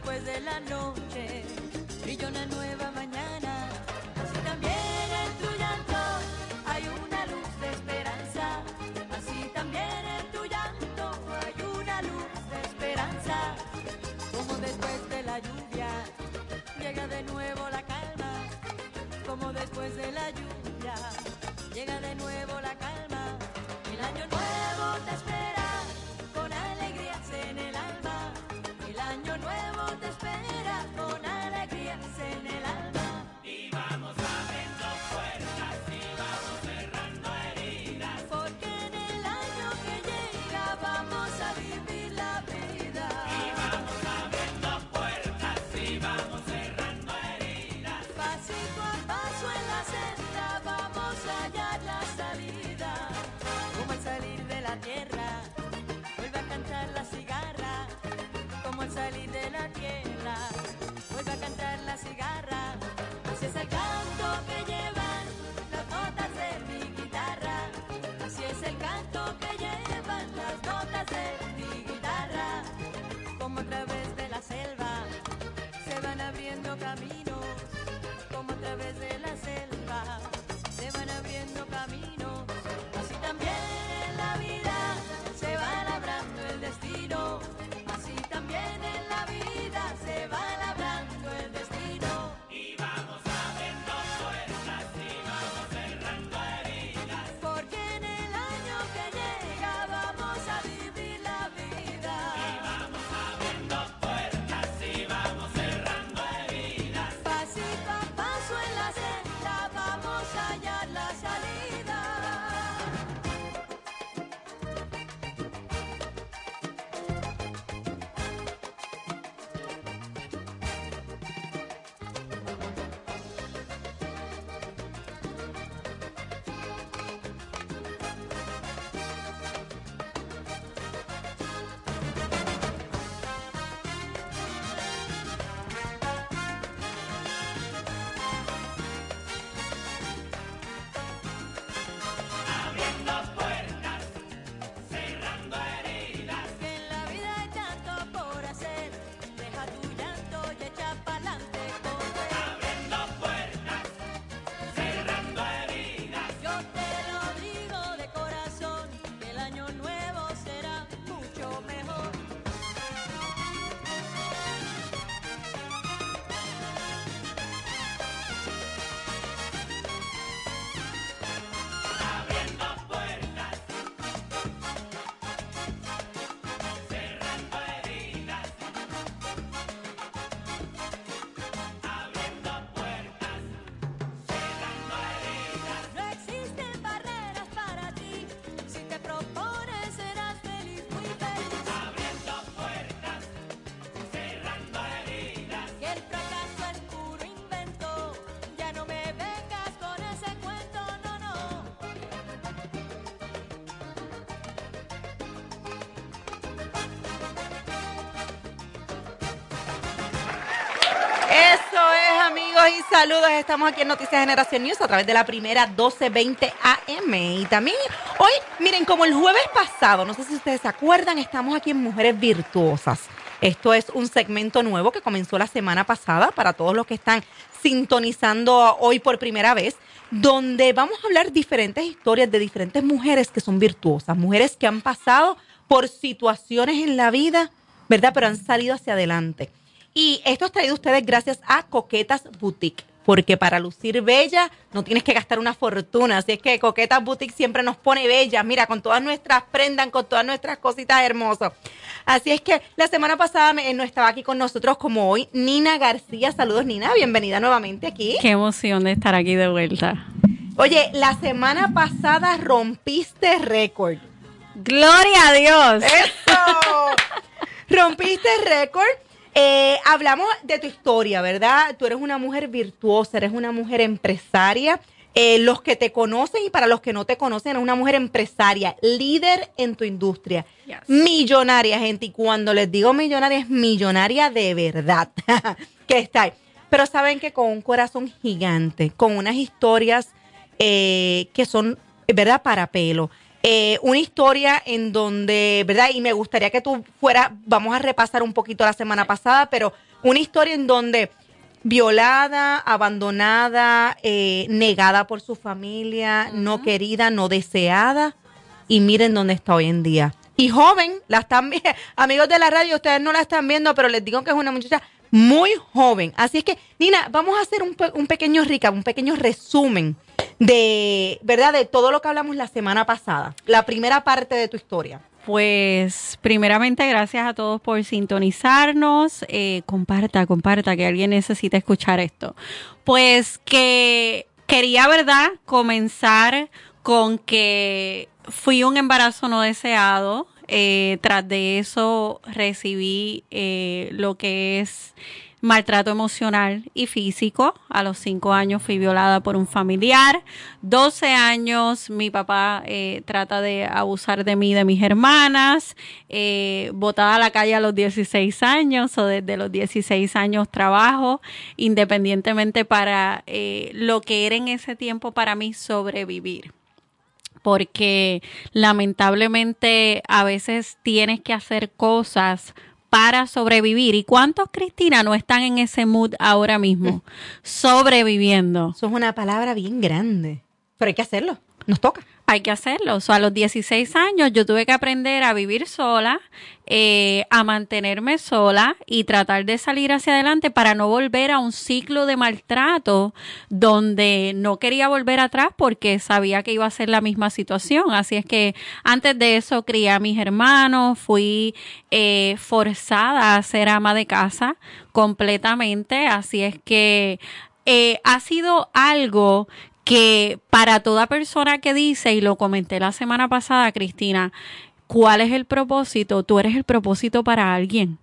después de la noche brilla una nueva mañana. Así también en tu llanto hay una luz de esperanza. Así también en tu llanto hay una luz de esperanza. Como después de la lluvia llega de nuevo la calma. Como después de la lluvia llega de nuevo la calma. El año nuevo te espera con alegrías en el alma. El año nuevo te espera con alegrías en el alma. Y vamos abriendo puertas y vamos cerrando heridas. Porque en el año que llega vamos a vivir la vida. Y vamos abriendo puertas y vamos cerrando heridas. Pasito a paso en la senda vamos a hallar la salida. Como al salir de la tierra vuelve a cantar la cigarra. Como al salir de la tierra vuelve a cantar la cigarra. Así es el canto que llevan las notas de mi guitarra. Así es el canto que llevan las notas de mi guitarra. Como a través de la selva se van abriendo caminos. Como a través de la selva se van abriendo caminos. Así también en la vida se va labrando el destino. Así también en la vida se va labrando el destino. Y vamos abriendo puertas y vamos cerrando heridas. Porque en el año que llega vamos a vivir la vida. Y vamos abriendo puertas y vamos cerrando heridas. Pasito a paso en la senda vamos a hallar la salida. Abriendo puertas, cerrando heridas. Que en la vida hay tanto por hacer. Deja tu llanto y echa pa'lante, corre. Abriendo puertas, cerrando heridas. Yo te lo digo de corazón, que el año nuevo será mucho mejor. Abriendo puertas, cerrando heridas. Abriendo puertas, cerrando heridas. No existen barreras para ti. Si te propones serás feliz, muy feliz. Abriendo puertas, cerrando heridas. Que el fracaso es puro invento. Ya no me vengas con ese cuento, no, no. Eso es, amigos, y saludos. Estamos aquí en Noticias Generación News a través de la primera 1220 AM. Y también hoy, miren, como el jueves pasado, no sé si ustedes se acuerdan, estamos aquí en Mujeres Virtuosas. Esto es un segmento nuevo que comenzó la semana pasada para todos los que están sintonizando hoy por primera vez, donde vamos a hablar diferentes historias de diferentes mujeres que son virtuosas, mujeres que han pasado por situaciones en la vida, ¿verdad? Pero han salido hacia adelante. Y esto es traído a ustedes gracias a Coquetas Boutique, porque para lucir bella no tienes que gastar una fortuna. Así es que Coquetas Boutique siempre nos pone bellas, mira, con todas nuestras prendas, con todas nuestras cositas hermosas. Así es que la semana pasada no estaba aquí con nosotros como hoy Nina García. Saludos, Nina, bienvenida nuevamente aquí. Qué emoción de estar aquí de vuelta. Oye, la semana pasada rompiste récord. ¡Gloria a Dios! ¡Eso! Rompiste récord. Hablamos de tu historia, ¿verdad? Tú eres una mujer virtuosa, eres una mujer empresaria. Los que te conocen y para los que no te conocen, eres una mujer empresaria, líder en tu industria. Yes. Millonaria, gente. Y cuando les digo millonaria, es millonaria de verdad. Que está ahí. Pero saben que con un corazón gigante, con unas historias que son, ¿verdad?, para pelo. una historia en donde, ¿verdad? Y me gustaría que tú fueras, vamos a repasar un poquito la semana pasada, pero una historia en donde violada, abandonada, negada por su familia, no querida, no deseada, y miren dónde está hoy en día. Y joven, la están viendo, amigos de la radio, ustedes no la están viendo, pero les digo que es una muchacha muy joven. Así es que, Nina, vamos a hacer un pequeño recap, un pequeño resumen de, ¿verdad? De todo lo que hablamos la semana pasada, la primera parte de tu historia. Pues, primeramente, gracias a todos por sintonizarnos. Comparta, que alguien necesita escuchar esto. Pues que quería, ¿verdad?, comenzar con que fui un embarazo no deseado. Tras de eso recibí lo que es maltrato emocional y físico. A los 5 años fui violada por un familiar. 12 años mi papá trata de abusar de mí y de mis hermanas. Botada a la calle a los 16 años, o desde los 16 años trabajo independientemente para lo que era en ese tiempo para mí sobrevivir. Porque lamentablemente a veces tienes que hacer cosas para sobrevivir. ¿Y cuántos, Cristina, no están en ese mood ahora mismo? Sobreviviendo. Eso es una palabra bien grande, pero hay que hacerlo, nos toca. Hay que hacerlo. O sea, a los 16 años yo tuve que aprender a vivir sola, a mantenerme sola y tratar de salir hacia adelante para no volver a un ciclo de maltrato donde no quería volver atrás porque sabía que iba a ser la misma situación. Así es que antes de eso crié a mis hermanos, fui forzada a ser ama de casa completamente. Así es que ha sido algo que para toda persona que dice, y lo comenté la semana pasada, Cristina, ¿cuál es el propósito? Tú eres el propósito para alguien.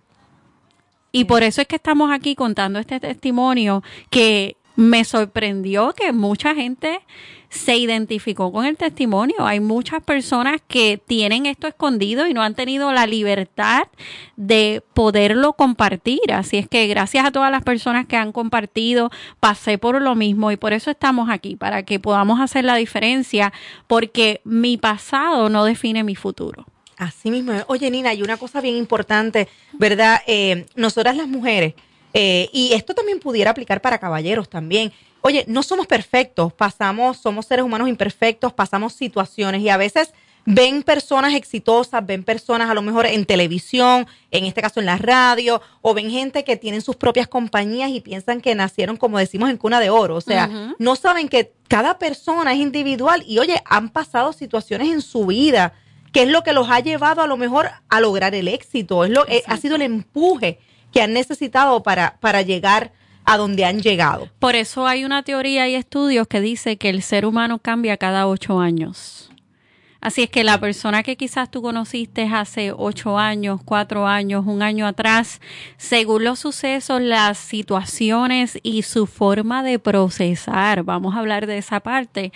Y por eso es que estamos aquí contando este testimonio que me sorprendió que mucha gente se identificó con el testimonio. Hay muchas personas que tienen esto escondido y no han tenido la libertad de poderlo compartir. Así es que gracias a todas las personas que han compartido, pasé por lo mismo y por eso estamos aquí, para que podamos hacer la diferencia, porque mi pasado no define mi futuro. Así mismo. Oye, Nina, hay una cosa bien importante, ¿verdad? Nosotras las mujeres, y esto también pudiera aplicar para caballeros también. Oye, no somos perfectos, somos seres humanos imperfectos, pasamos situaciones y a veces ven personas exitosas, ven personas a lo mejor en televisión, en este caso en la radio, o ven gente que tienen sus propias compañías y piensan que nacieron, como decimos, en cuna de oro. O sea, no saben que cada persona es individual y, oye, han pasado situaciones en su vida que es lo que los ha llevado a lo mejor a lograr el éxito, ha sido el empuje que han necesitado para llegar a donde han llegado. Por eso hay una teoría y estudios que dice que el ser humano cambia cada 8 años. Así es que la persona que quizás tú conociste hace 8 años, 4 años, 1 año atrás, según los sucesos, las situaciones y su forma de procesar, vamos a hablar de esa parte,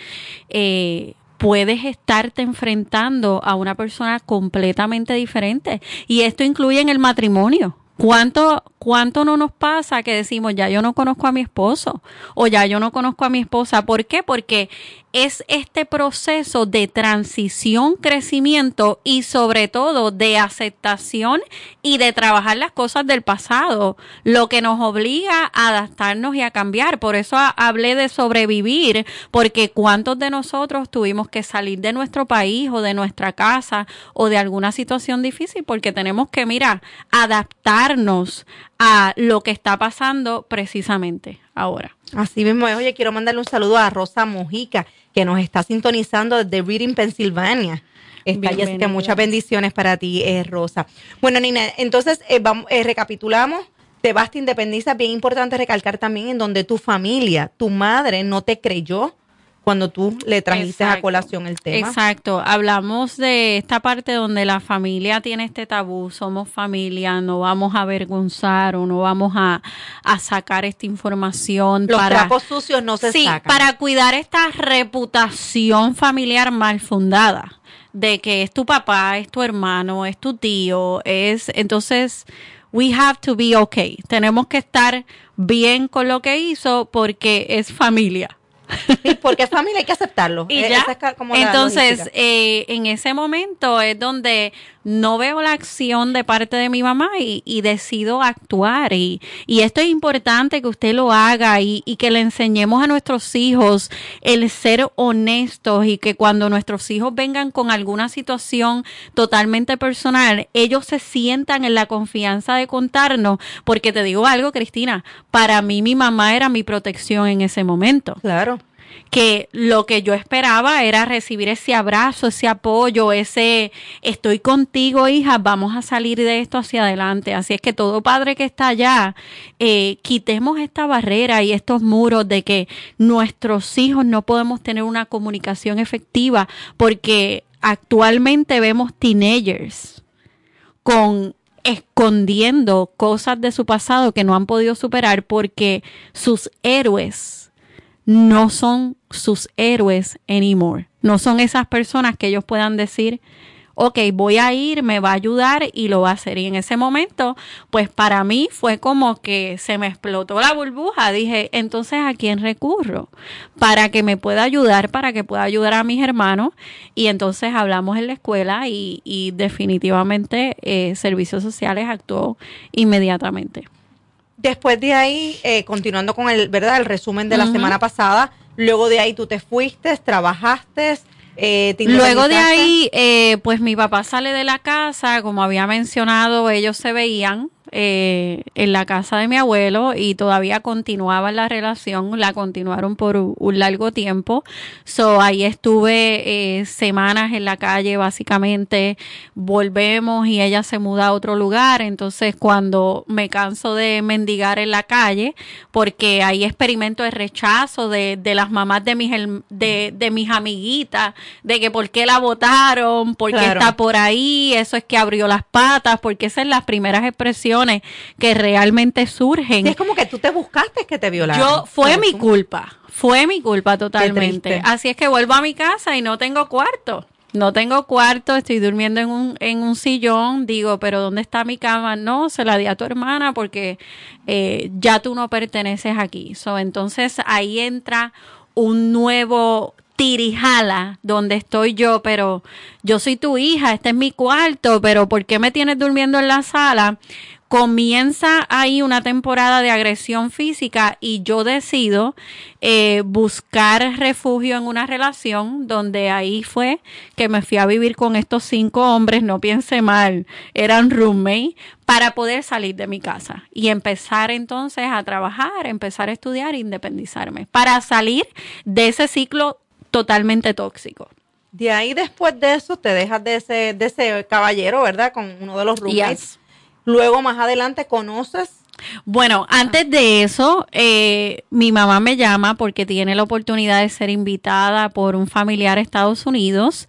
puedes estarte enfrentando a una persona completamente diferente. Y esto incluye en el matrimonio. ¿Cuánto no nos pasa que decimos, ya yo no conozco a mi esposo o ya yo no conozco a mi esposa? ¿Por qué? Porque es este proceso de transición, crecimiento y sobre todo de aceptación y de trabajar las cosas del pasado, lo que nos obliga a adaptarnos y a cambiar. Por eso hablé de sobrevivir, porque ¿cuántos de nosotros tuvimos que salir de nuestro país o de nuestra casa o de alguna situación difícil? Porque tenemos que, adaptarnos a lo que está pasando precisamente ahora. Así mismo es. Oye, quiero mandarle un saludo a Rosa Mojica, que nos está sintonizando desde Reading, Pensilvania. Así que muchas bendiciones para ti, Rosa. Bueno, Nina, entonces recapitulamos. Te vas, te independizas. Bien importante recalcar también en donde tu familia, tu madre no te creyó cuando tú le trajiste a colación el tema. Exacto. Hablamos de esta parte donde la familia tiene este tabú, somos familia, no vamos a avergonzar o no vamos a sacar esta información. Los trapos sucios no se sacan. Sí, para cuidar esta reputación familiar mal fundada, de que es tu papá, es tu hermano, es tu tío, entonces we have to be okay. Tenemos que estar bien con lo que hizo porque es familia. ¿Y porque es familia? Hay que aceptarlo. Y ya, Esa es como la entonces, logística. en ese momento es donde no veo la acción de parte de mi mamá y decido actuar. Y esto es importante que usted lo haga y que le enseñemos a nuestros hijos el ser honestos y que cuando nuestros hijos vengan con alguna situación totalmente personal, ellos se sientan en la confianza de contarnos. Porque te digo algo, Cristina, para mí mi mamá era mi protección en ese momento. Claro. Que lo que yo esperaba era recibir ese abrazo, ese apoyo, ese estoy contigo, hija, vamos a salir de esto hacia adelante. Así es que todo padre que está allá, quitemos esta barrera y estos muros de que nuestros hijos no podemos tener una comunicación efectiva, porque actualmente vemos teenagers escondiendo cosas de su pasado que no han podido superar porque sus héroes no son sus héroes anymore. No son esas personas que ellos puedan decir, ok, voy a ir, me va a ayudar y lo va a hacer. Y en ese momento, pues para mí fue como que se me explotó la burbuja. Dije, entonces, ¿a quién recurro? Para que me pueda ayudar, para que pueda ayudar a mis hermanos. Y entonces hablamos en la escuela y definitivamente Servicios Sociales actuó inmediatamente. Después de ahí, continuando con el resumen de la semana pasada, luego de ahí tú te fuiste, trabajaste, te luego de independizaste. ahí, pues mi papá sale de la casa, como había mencionado, ellos se veían en la casa de mi abuelo y todavía continuaban la relación, la continuaron por un largo tiempo. So, ahí estuve semanas en la calle, básicamente. Volvemos y ella se muda a otro lugar. Entonces, cuando me canso de mendigar en la calle, porque ahí experimento el rechazo de las mamás de mis amiguitas, de que por qué la botaron, por qué Claro. está por ahí, eso es que abrió las patas, porque esas son las primeras expresiones que realmente surgen. Sí, es como que tú te buscaste que te violaron. Fue mi culpa totalmente. triste. Así es que vuelvo a mi casa y no tengo cuarto. No tengo cuarto, estoy durmiendo en un sillón. Digo, pero ¿dónde está mi cama? No, se la di a tu hermana porque ya tú no perteneces aquí. Entonces ahí entra un nuevo tirijala donde estoy yo, pero yo soy tu hija, este es mi cuarto, pero ¿por qué me tienes durmiendo en la sala? Comienza ahí una temporada de agresión física y yo decido buscar refugio en una relación donde ahí fue que me fui a vivir con estos 5 hombres, no piense mal, eran roommates, para poder salir de mi casa y empezar entonces a trabajar, empezar a estudiar e independizarme, para salir de ese ciclo totalmente tóxico. De ahí, después de eso, te dejas de ese caballero, ¿verdad? Con uno de los roommates. Yes. Luego, más adelante, conoces. Bueno, antes de eso, mi mamá me llama porque tiene la oportunidad de ser invitada por un familiar a Estados Unidos.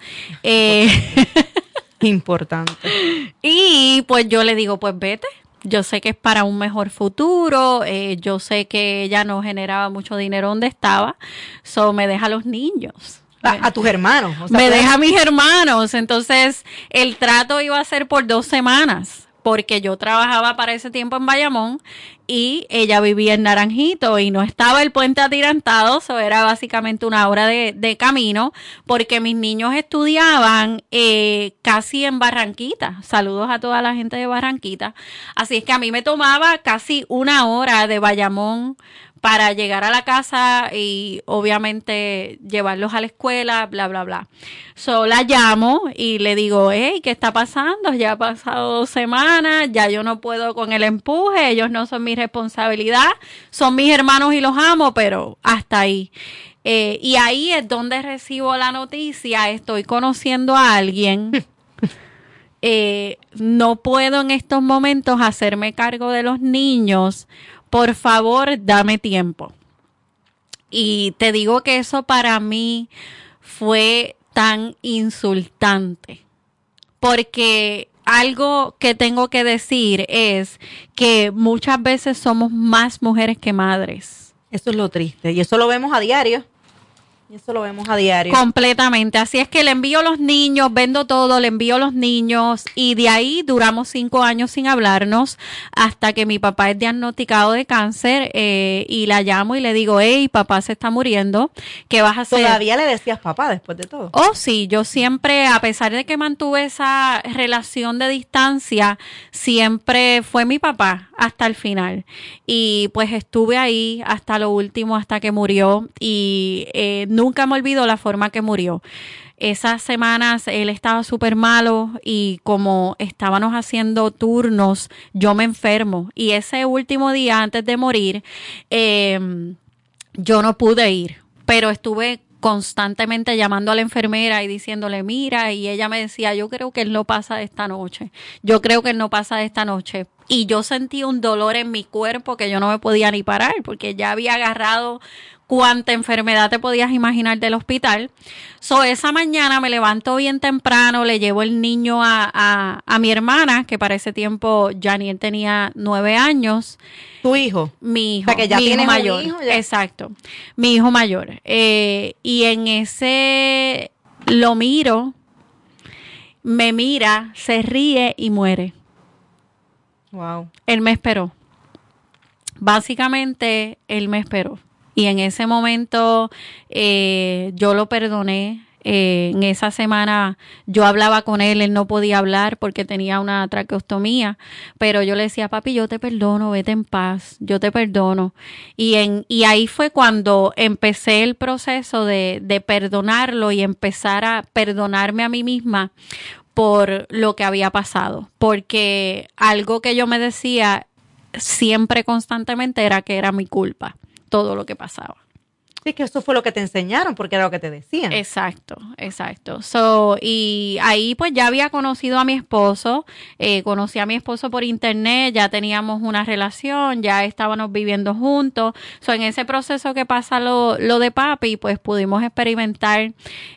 Importante. Y pues yo le digo, pues vete. Yo sé que es para un mejor futuro. Yo sé que ella no generaba mucho dinero donde estaba. Me deja a los niños. A tus hermanos. O sea, Me tú eres- deja a mis hermanos. Entonces, el trato iba a ser por 2 semanas. Porque yo trabajaba para ese tiempo en Bayamón y ella vivía en Naranjito y no estaba el puente atirantado, eso era básicamente 1 hora de camino, porque mis niños estudiaban casi en Barranquita. Saludos a toda la gente de Barranquita. Así es que a mí me tomaba casi 1 hora de Bayamón para llegar a la casa y obviamente llevarlos a la escuela, bla, bla, bla. La llamo y le digo, hey, ¿qué está pasando? Ya ha pasado 2 semanas, ya yo no puedo con el empuje, ellos no son mi responsabilidad, son mis hermanos y los amo, pero hasta ahí. Y ahí es donde recibo la noticia, estoy conociendo a alguien. No puedo en estos momentos hacerme cargo de los niños. Por favor, dame tiempo. Y te digo que eso para mí fue tan insultante. Porque algo que tengo que decir es que muchas veces somos más mujeres que madres. Eso es lo triste. Y eso lo vemos a diario. Y eso lo vemos a diario. Completamente. Así es que le envío los niños, vendo todo, le envío los niños y de ahí duramos 5 años sin hablarnos hasta que mi papá es diagnosticado de cáncer y la llamo y le digo, hey, papá se está muriendo, ¿qué vas a hacer? ¿Todavía le decías papá después de todo? Oh, sí, yo siempre, a pesar de que mantuve esa relación de distancia, siempre fue mi papá hasta el final. Y pues estuve ahí hasta lo último, hasta que murió y nunca me olvido la forma que murió. Esas semanas él estaba súper malo y como estábamos haciendo turnos, yo me enfermo. Y ese último día antes de morir, yo no pude ir, pero estuve constantemente llamando a la enfermera y diciéndole, mira, y ella me decía, yo creo que él no pasa de esta noche, yo creo que él no pasa de esta noche. Y yo sentí un dolor en mi cuerpo que yo no me podía ni parar porque ya había agarrado cuánta enfermedad te podías imaginar del hospital. So, esa mañana me levanto bien temprano, le llevo el niño a mi hermana, que para ese tiempo Janiel tenía 9 años. ¿Tu hijo? Mi hijo, O sea, que ya mi hijo tienes un mayor. hijo, ya. Exacto, mi hijo mayor. Y en ese lo miro, me mira, se ríe y muere. Wow. Él me esperó. Básicamente, él me esperó. Y en ese momento yo lo perdoné. En esa semana yo hablaba con él no podía hablar porque tenía una traqueostomía, pero yo le decía, papi, yo te perdono, vete en paz, yo te perdono. Y ahí fue cuando empecé el proceso de perdonarlo y empezar a perdonarme a mí misma por lo que había pasado, porque algo que yo me decía siempre constantemente era que era mi culpa, todo lo que pasaba. Sí, que eso fue lo que te enseñaron, porque era lo que te decían. Exacto, exacto. So, y ahí pues ya había conocido a mi esposo, conocí a mi esposo por internet, ya teníamos una relación, ya estábamos viviendo juntos. So, en ese proceso que pasa lo de papi, pues pudimos experimentar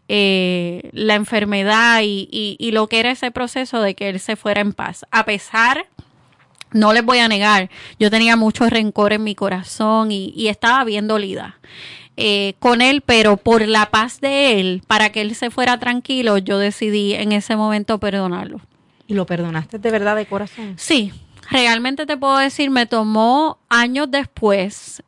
la enfermedad y lo que era ese proceso de que él se fuera en paz. A pesar, no les voy a negar, yo tenía mucho rencor en mi corazón y estaba bien dolida con él, pero por la paz de él, para que él se fuera tranquilo, yo decidí en ese momento perdonarlo. ¿Y lo perdonaste de verdad, de corazón? Sí, realmente te puedo decir, me tomó años después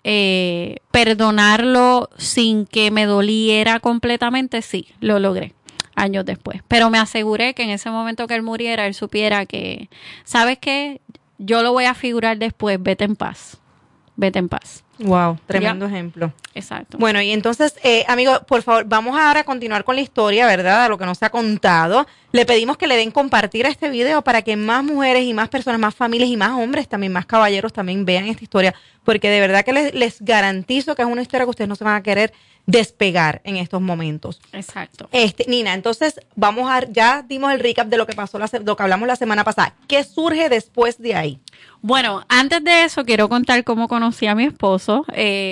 perdonarlo sin que me doliera completamente, sí, lo logré. Años después, pero me aseguré que en ese momento que él muriera, él supiera que, ¿sabes qué? Yo lo voy a figurar después, vete en paz, vete en paz. Wow, tremendo ejemplo. Exacto. Bueno, y entonces, amigos, por favor, vamos ahora a continuar con la historia, ¿verdad? A lo que nos ha contado. Le pedimos que le den compartir a este video para que más mujeres y más personas, más familias y más hombres, también más caballeros también vean esta historia, porque de verdad que les garantizo que es una historia que ustedes no se van a querer despegar en estos momentos. Exacto. Nina, entonces ya dimos el recap de lo que pasó, lo que hablamos la semana pasada. ¿Qué surge después de ahí? Bueno, antes de eso quiero contar cómo conocí a mi esposo,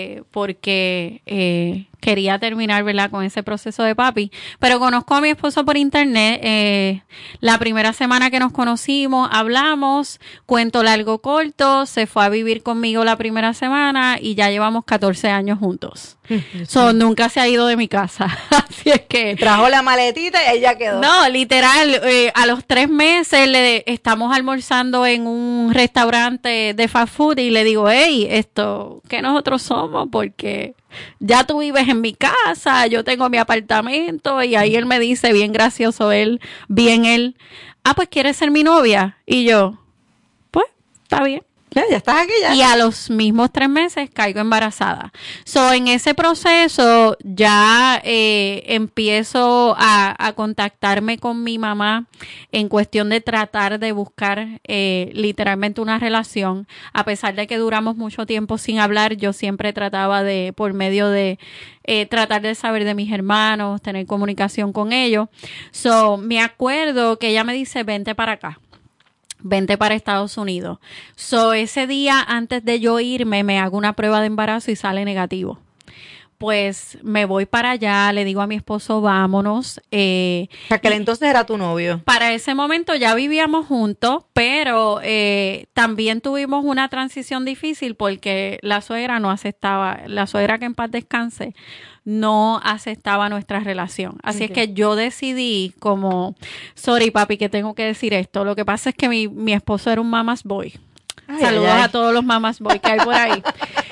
porque quería terminar, ¿verdad?, con ese proceso de papi, pero conozco a mi esposo por internet. La primera semana que nos conocimos, hablamos, cuento largo corto, se fue a vivir conmigo la primera semana y ya llevamos 14 años juntos. Nunca se ha ido de mi casa, así es que... Trajo la maletita y ahí ya quedó. No, literal, a los 3 meses estamos almorzando en un restaurante de fast food y le digo, hey, ¿qué nosotros somos? Porque ya tú vives en mi casa, yo tengo mi apartamento, y ahí él me dice, bien gracioso él, pues ¿quieres ser mi novia? Y yo, pues, está bien. Ya estás aquí ya. Y a los mismos 3 meses caigo embarazada. En ese proceso ya empiezo a contactarme con mi mamá en cuestión de tratar de buscar literalmente una relación. A pesar de que duramos mucho tiempo sin hablar, yo siempre trataba por medio de tratar de saber de mis hermanos, tener comunicación con ellos. Me acuerdo que ella me dice, vente para acá. Vente para Estados Unidos. Ese día, antes de yo irme, me hago una prueba de embarazo y sale negativo. pues me voy para allá, le digo a mi esposo, vámonos. Aquel entonces era tu novio. Para ese momento ya vivíamos juntos, pero también tuvimos una transición difícil porque la suegra no aceptaba, la suegra que en paz descanse, no aceptaba nuestra relación. Así es que yo decidí como, sorry papi que tengo que decir esto, lo que pasa es que mi esposo era un mama's boy. Ay, Saludos ay, ay. a todos los mama's boy que hay por ahí.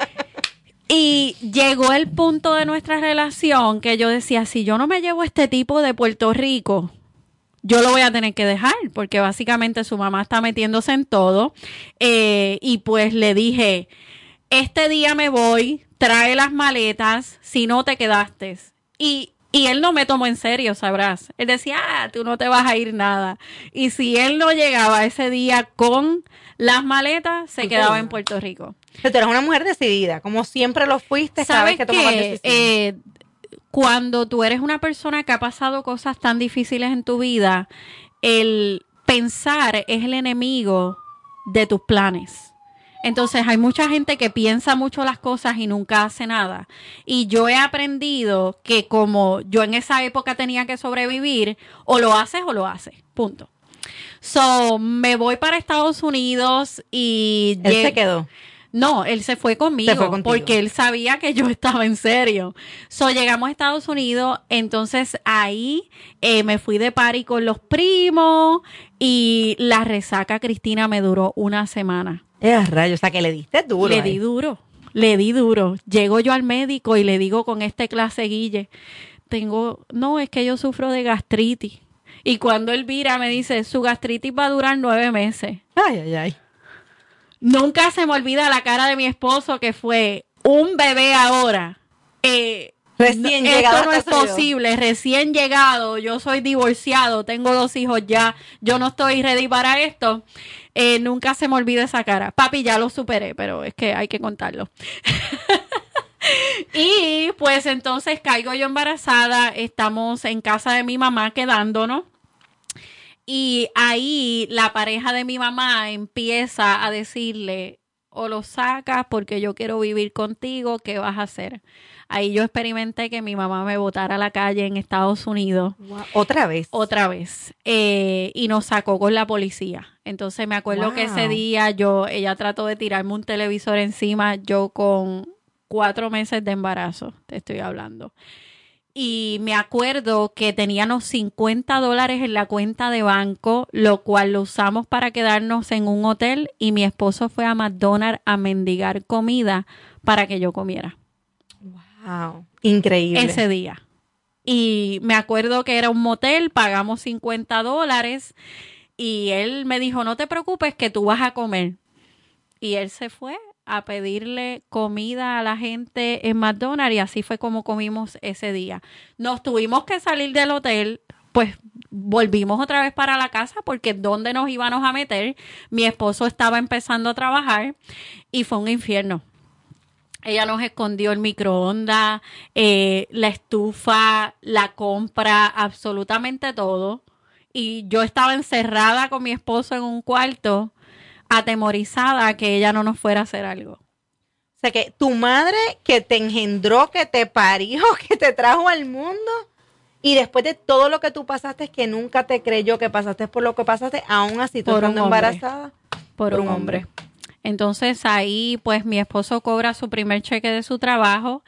Y llegó el punto de nuestra relación que yo decía, si yo no me llevo a este tipo de Puerto Rico, yo lo voy a tener que dejar, porque básicamente su mamá está metiéndose en todo. Y pues le dije, este día me voy, trae las maletas, si no te quedaste. Y él no me tomó en serio, sabrás. Él decía, tú no te vas a ir nada. Y si él no llegaba ese día con las maletas, se quedaba en Puerto Rico. Pero tú eres una mujer decidida, como siempre lo fuiste, cada vez que tomabas decisiones. Cuando tú eres una persona que ha pasado cosas tan difíciles en tu vida, el pensar es el enemigo de tus planes. Entonces hay mucha gente que piensa mucho las cosas y nunca hace nada. Y yo he aprendido que como yo en esa época tenía que sobrevivir, o lo haces, punto. So, me voy para Estados Unidos y... Él se quedó. No, él se fue conmigo. Se fue contigo. Porque él sabía que yo estaba en serio. So, llegamos a Estados Unidos, entonces ahí me fui de party con los primos y la resaca, Cristina, me duró una semana. Rayos, o sea que le diste duro. Le di duro. Llego yo al médico y le digo con este clase Guille, es que yo sufro de gastritis. Y cuando él vira me dice, su gastritis va a durar 9 meses. Ay, ay, ay. Nunca se me olvida la cara de mi esposo que fue un bebé ahora. Recién llegado esto no a es Estados Unidos. posible, recién llegado, yo soy divorciado, tengo 2 hijos ya, yo no estoy ready para esto. Nunca se me olvida esa cara. Papi, ya lo superé, pero es que hay que contarlo. Y pues entonces caigo yo embarazada, estamos en casa de mi mamá quedándonos. Y ahí la pareja de mi mamá empieza a decirle, o lo sacas porque yo quiero vivir contigo, ¿qué vas a hacer? Ahí yo experimenté que mi mamá me botara a la calle en Estados Unidos. Wow. ¿Otra vez? Y nos sacó con la policía. Entonces me acuerdo que ese día ella trató de tirarme un televisor encima, yo con 4 meses de embarazo, te estoy hablando. Y me acuerdo que teníamos $50 en la cuenta de banco, lo cual lo usamos para quedarnos en un hotel y mi esposo fue a McDonald's a mendigar comida para que yo comiera. Wow, increíble. Ese día. Y me acuerdo que era un motel, pagamos $50 y él me dijo, no te preocupes que tú vas a comer. Y él se fue a pedirle comida a la gente en McDonald's y así fue como comimos ese día. Nos tuvimos que salir del hotel, pues volvimos otra vez para la casa porque ¿dónde nos íbamos a meter? Mi esposo estaba empezando a trabajar y fue un infierno. Ella nos escondió el microondas, la estufa, la compra, absolutamente todo. Y yo estaba encerrada con mi esposo en un cuarto, atemorizada a que ella no nos fuera a hacer algo. O sea que tu madre que te engendró, que te parió, que te trajo al mundo y después de todo lo que tú pasaste, que nunca te creyó que pasaste por lo que pasaste, aún así tú estando embarazada. Por un hombre. Entonces ahí pues mi esposo cobra su primer cheque de su trabajo.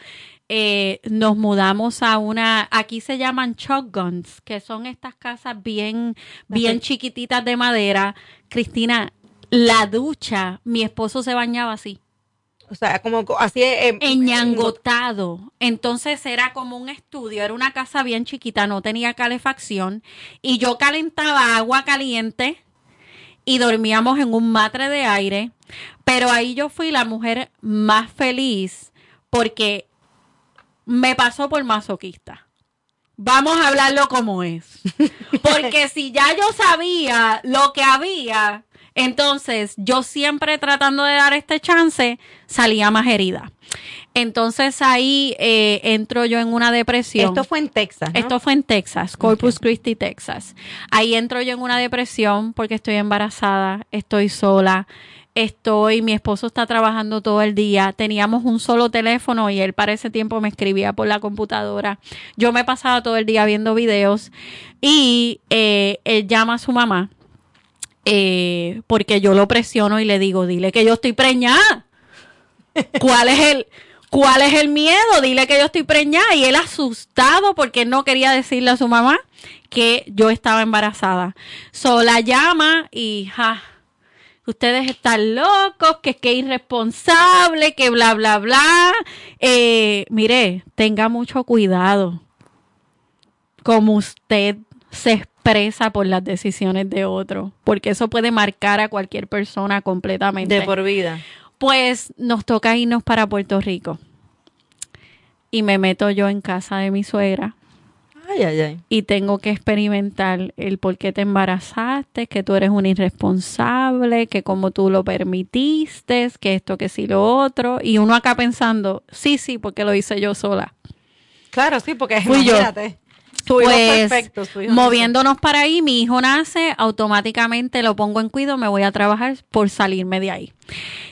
Nos mudamos a aquí se llaman shotguns, que son estas casas bien chiquititas de madera. Cristina, la ducha, mi esposo se bañaba así. O sea, como así... Enñangotado. Entonces era como un estudio, era una casa bien chiquita, no tenía calefacción. Y yo calentaba agua caliente y dormíamos en un matre de aire. Pero ahí yo fui la mujer más feliz porque me pasó por masoquista. Vamos a hablarlo como es. Porque si ya yo sabía lo que había... Entonces, yo siempre tratando de dar este chance, salía más herida. Entonces ahí entro yo en una depresión. Esto fue en Texas, ¿no? Esto fue en Texas, Corpus Christi, Texas. Ahí entro yo en una depresión porque estoy embarazada, estoy sola, mi esposo está trabajando todo el día, teníamos un solo teléfono y él para ese tiempo me escribía por la computadora. Yo me pasaba todo el día viendo videos y él llama a su mamá porque yo lo presiono y le digo, dile que yo estoy preñada. ¿Cuál es el miedo? Dile que yo estoy preñada. Y él asustado porque no quería decirle a su mamá que yo estaba embarazada. La llama y ustedes están locos, que irresponsable, que bla, bla, bla. Mire, tenga mucho cuidado como usted se expresa por las decisiones de otro, porque eso puede marcar a cualquier persona completamente. De por vida. Pues nos toca irnos para Puerto Rico. Y me meto yo en casa de mi suegra. Ay. Y tengo que experimentar el por qué te embarazaste, que tú eres un irresponsable, que como tú lo permitiste, que esto, que sí, lo otro. Y uno acá pensando, sí, porque lo hice yo sola. Claro, sí, porque fui imagínate. Pues, Perfecto, moviéndonos para ahí, mi hijo nace, automáticamente lo pongo en cuido, me voy a trabajar por salirme de ahí.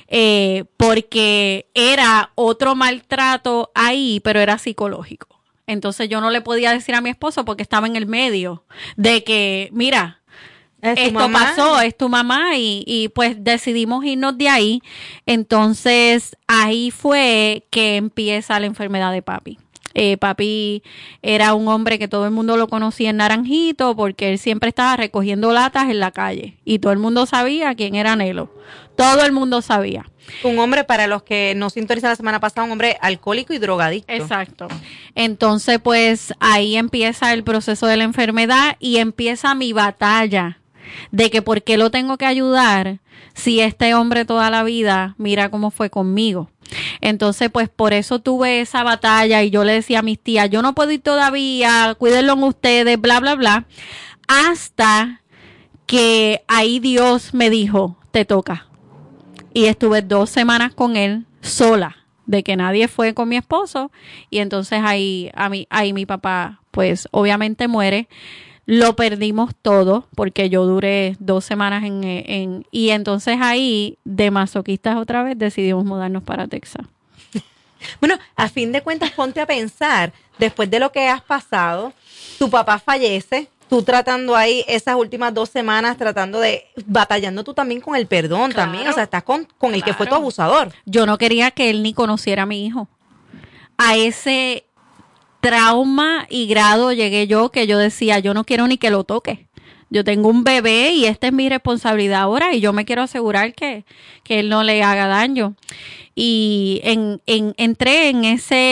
Porque era otro maltrato ahí, pero era psicológico. Entonces yo no le podía decir a mi esposo porque estaba en el medio de que, mira, esto pasó, es tu mamá y pues decidimos irnos de ahí. Entonces ahí fue que empieza la enfermedad de papi. Papi era un hombre que todo el mundo lo conocía en Naranjito porque él siempre estaba recogiendo latas en la calle y todo el mundo sabía quién era Nelo. Todo el mundo sabía. Un hombre, para los que no sintonizan la semana pasada, un hombre alcohólico y drogadicto. Exacto. Entonces, pues ahí empieza el proceso de la enfermedad y empieza mi batalla de que por qué lo tengo que ayudar si este hombre toda la vida mira cómo fue conmigo. Entonces, pues por eso tuve esa batalla y yo le decía a mis tías, yo no puedo ir todavía, cuídenlo en ustedes, bla, bla, bla, hasta que ahí Dios me dijo, te toca. Y estuve 2 semanas con él sola, de que nadie fue con mi esposo, y entonces ahí mi papá, pues obviamente muere. Lo perdimos todo porque yo duré 2 semanas y entonces ahí, de masoquistas otra vez, decidimos mudarnos para Texas. Bueno, a fin de cuentas, ponte a pensar, después de lo que has pasado, tu papá fallece, tú tratando ahí esas últimas 2 semanas, batallando tú también con el perdón. Claro, también, o sea, estás con el que fue tu abusador. Yo no quería que él ni conociera a mi hijo. A ese trauma y grado llegué yo que yo decía, yo no quiero ni que lo toque. Yo tengo un bebé y esta es mi responsabilidad ahora y yo me quiero asegurar que él no le haga daño. Y entré en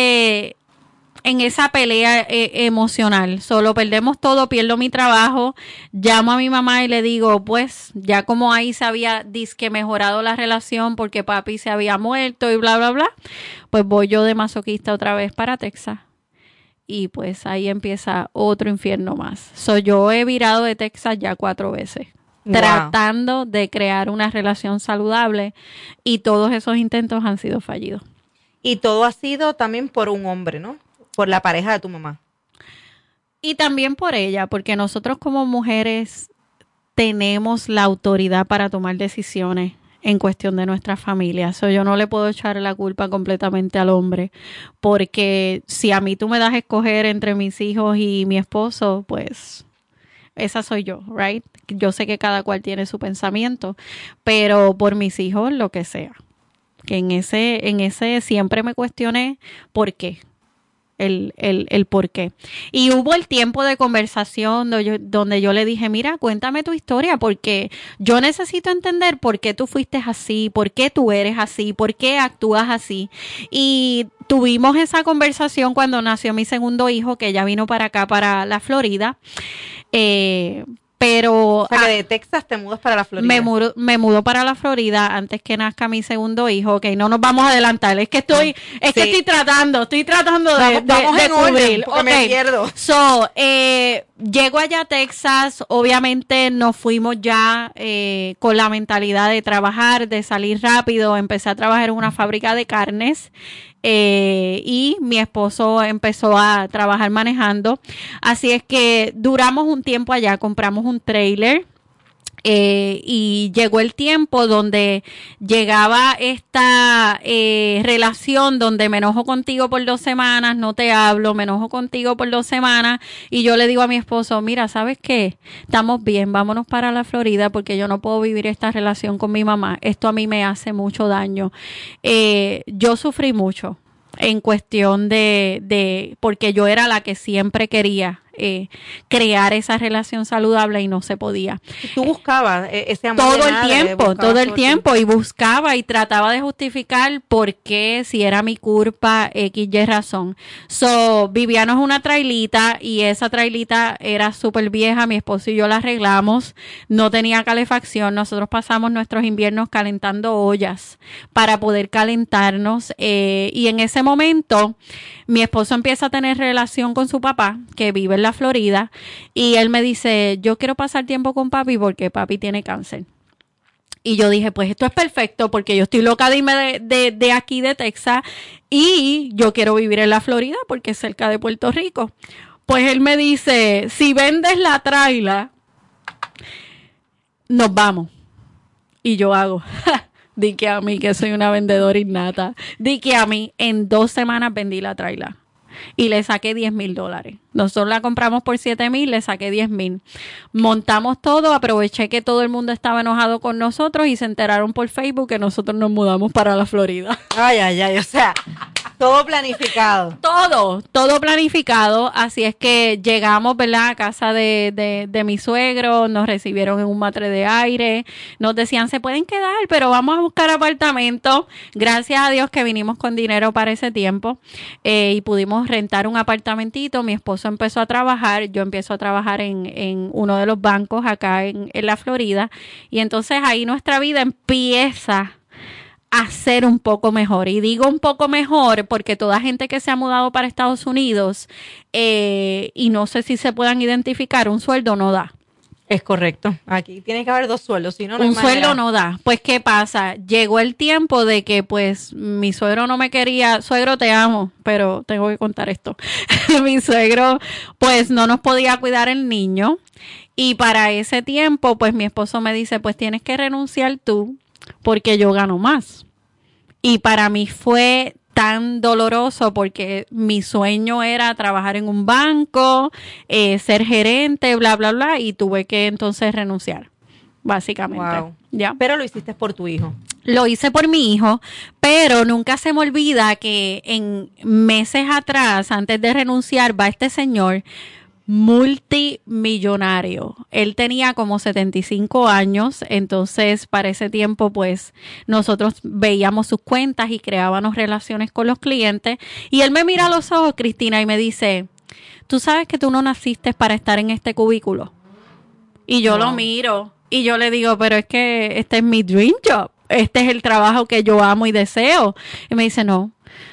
esa pelea emocional. Solo perdemos todo, pierdo mi trabajo, llamo a mi mamá y le digo, pues ya como ahí se había disque mejorado la relación porque papi se había muerto y bla, bla, bla, pues voy yo de masoquista otra vez para Texas. Y pues ahí empieza otro infierno más. Yo he virado de Texas ya 4 veces. Wow. Tratando de crear una relación saludable y todos esos intentos han sido fallidos. Y todo ha sido también por un hombre, ¿no? Por la pareja de tu mamá. Y también por ella, porque nosotros como mujeres tenemos la autoridad para tomar decisiones en cuestión de nuestra familia. Yo no le puedo echar la culpa completamente al hombre, porque si a mí tú me das a escoger entre mis hijos y mi esposo, pues esa soy yo, right? Yo sé que cada cual tiene su pensamiento, pero por mis hijos lo que sea. Que en ese siempre me cuestioné por qué. El por qué. Y hubo el tiempo de conversación donde yo le dije, mira, cuéntame tu historia, porque yo necesito entender por qué tú fuiste así, por qué tú eres así, por qué actúas así. Y tuvimos esa conversación cuando nació mi segundo hijo, que ella vino para acá, para la Florida. Pero o sea, que de Texas te mudas para la Florida. Me mudo para la Florida antes que nazca mi segundo hijo. Ok, no nos vamos a adelantar. Es que estoy tratando de vamos en cubrir. orden, porque me pierdo. llego allá a Texas, obviamente nos fuimos ya con la mentalidad de trabajar, de salir rápido. Empecé a trabajar en una fábrica de carnes y mi esposo empezó a trabajar manejando. Así es que duramos un tiempo allá, compramos un trailer. Y llegó el tiempo donde llegaba esta relación donde me enojo contigo por 2 semanas, no te hablo, me enojo contigo por 2 semanas y yo le digo a mi esposo, mira, ¿sabes qué? Estamos bien, vámonos para la Florida porque yo no puedo vivir esta relación con mi mamá. Esto a mí me hace mucho daño. Yo sufrí mucho en cuestión de porque yo era la que siempre quería crear esa relación saludable y no se podía. Tú buscabas ese amor Todo de el madre, tiempo, buscabas todo el tiempo, y buscaba y trataba de justificar por qué, si era mi culpa, X, Y razón. Vivíamos una trailita y esa trailita era súper vieja, mi esposo y yo la arreglamos, no tenía calefacción, nosotros pasamos nuestros inviernos calentando ollas para poder calentarnos y en ese momento mi esposo empieza a tener relación con su papá, que vive en la Florida, y él me dice, yo quiero pasar tiempo con papi porque papi tiene cáncer. Y yo dije, pues esto es perfecto porque yo estoy loca de irme de aquí, de Texas, y yo quiero vivir en la Florida porque es cerca de Puerto Rico. Pues él me dice, si vendes la traila, nos vamos. Y yo hago, di que a mí, que soy una vendedora innata, di que a mí en 2 semanas vendí la traila y le saqué $10,000. Nosotros la compramos por $7,000, le saqué $10,000. Montamos todo, aproveché que todo el mundo estaba enojado con nosotros y se enteraron por Facebook que nosotros nos mudamos para la Florida. Ay, ay, ay, o sea, todo planificado. Todo planificado, así es que llegamos, ¿verdad?, a casa de mi suegro, nos recibieron en un matre de aire, nos decían, se pueden quedar, pero vamos a buscar apartamento. Gracias a Dios que vinimos con dinero para ese tiempo y pudimos rentar un apartamentito. Mi esposo empezó a trabajar, yo empiezo a trabajar en uno de los bancos acá en la Florida, y entonces ahí nuestra vida empieza a ser un poco mejor. Y digo un poco mejor porque toda gente que se ha mudado para Estados Unidos, y no sé si se puedan identificar, un sueldo no da. Es correcto. Aquí tiene que haber 2 sueldos, si no, no hay Un manera. sueldo no da. Pues, ¿qué pasa? Llegó el tiempo de que, pues, mi suegro no me quería. Suegro, te amo, pero tengo que contar esto. Mi suegro, pues, no nos podía cuidar el niño. Y para ese tiempo, pues, mi esposo me dice, pues, tienes que renunciar tú porque yo gano más. Y para mí fue tan doloroso porque mi sueño era trabajar en un banco, ser gerente, bla, bla, bla, y tuve que entonces renunciar, básicamente. Wow. ¿Ya? Pero lo hiciste por tu hijo. Lo hice por mi hijo, pero nunca se me olvida que en meses atrás, antes de renunciar, va este señor multimillonario. Él tenía como 75 años, entonces para ese tiempo pues nosotros veíamos sus cuentas y creábamos relaciones con los clientes, y él me mira a los ojos, Cristina, y me dice, ¿tú sabes que tú no naciste para estar en este cubículo? Y yo lo miro y yo le digo, pero es que este es mi dream job, este es el trabajo que yo amo y deseo. Y me dice, no,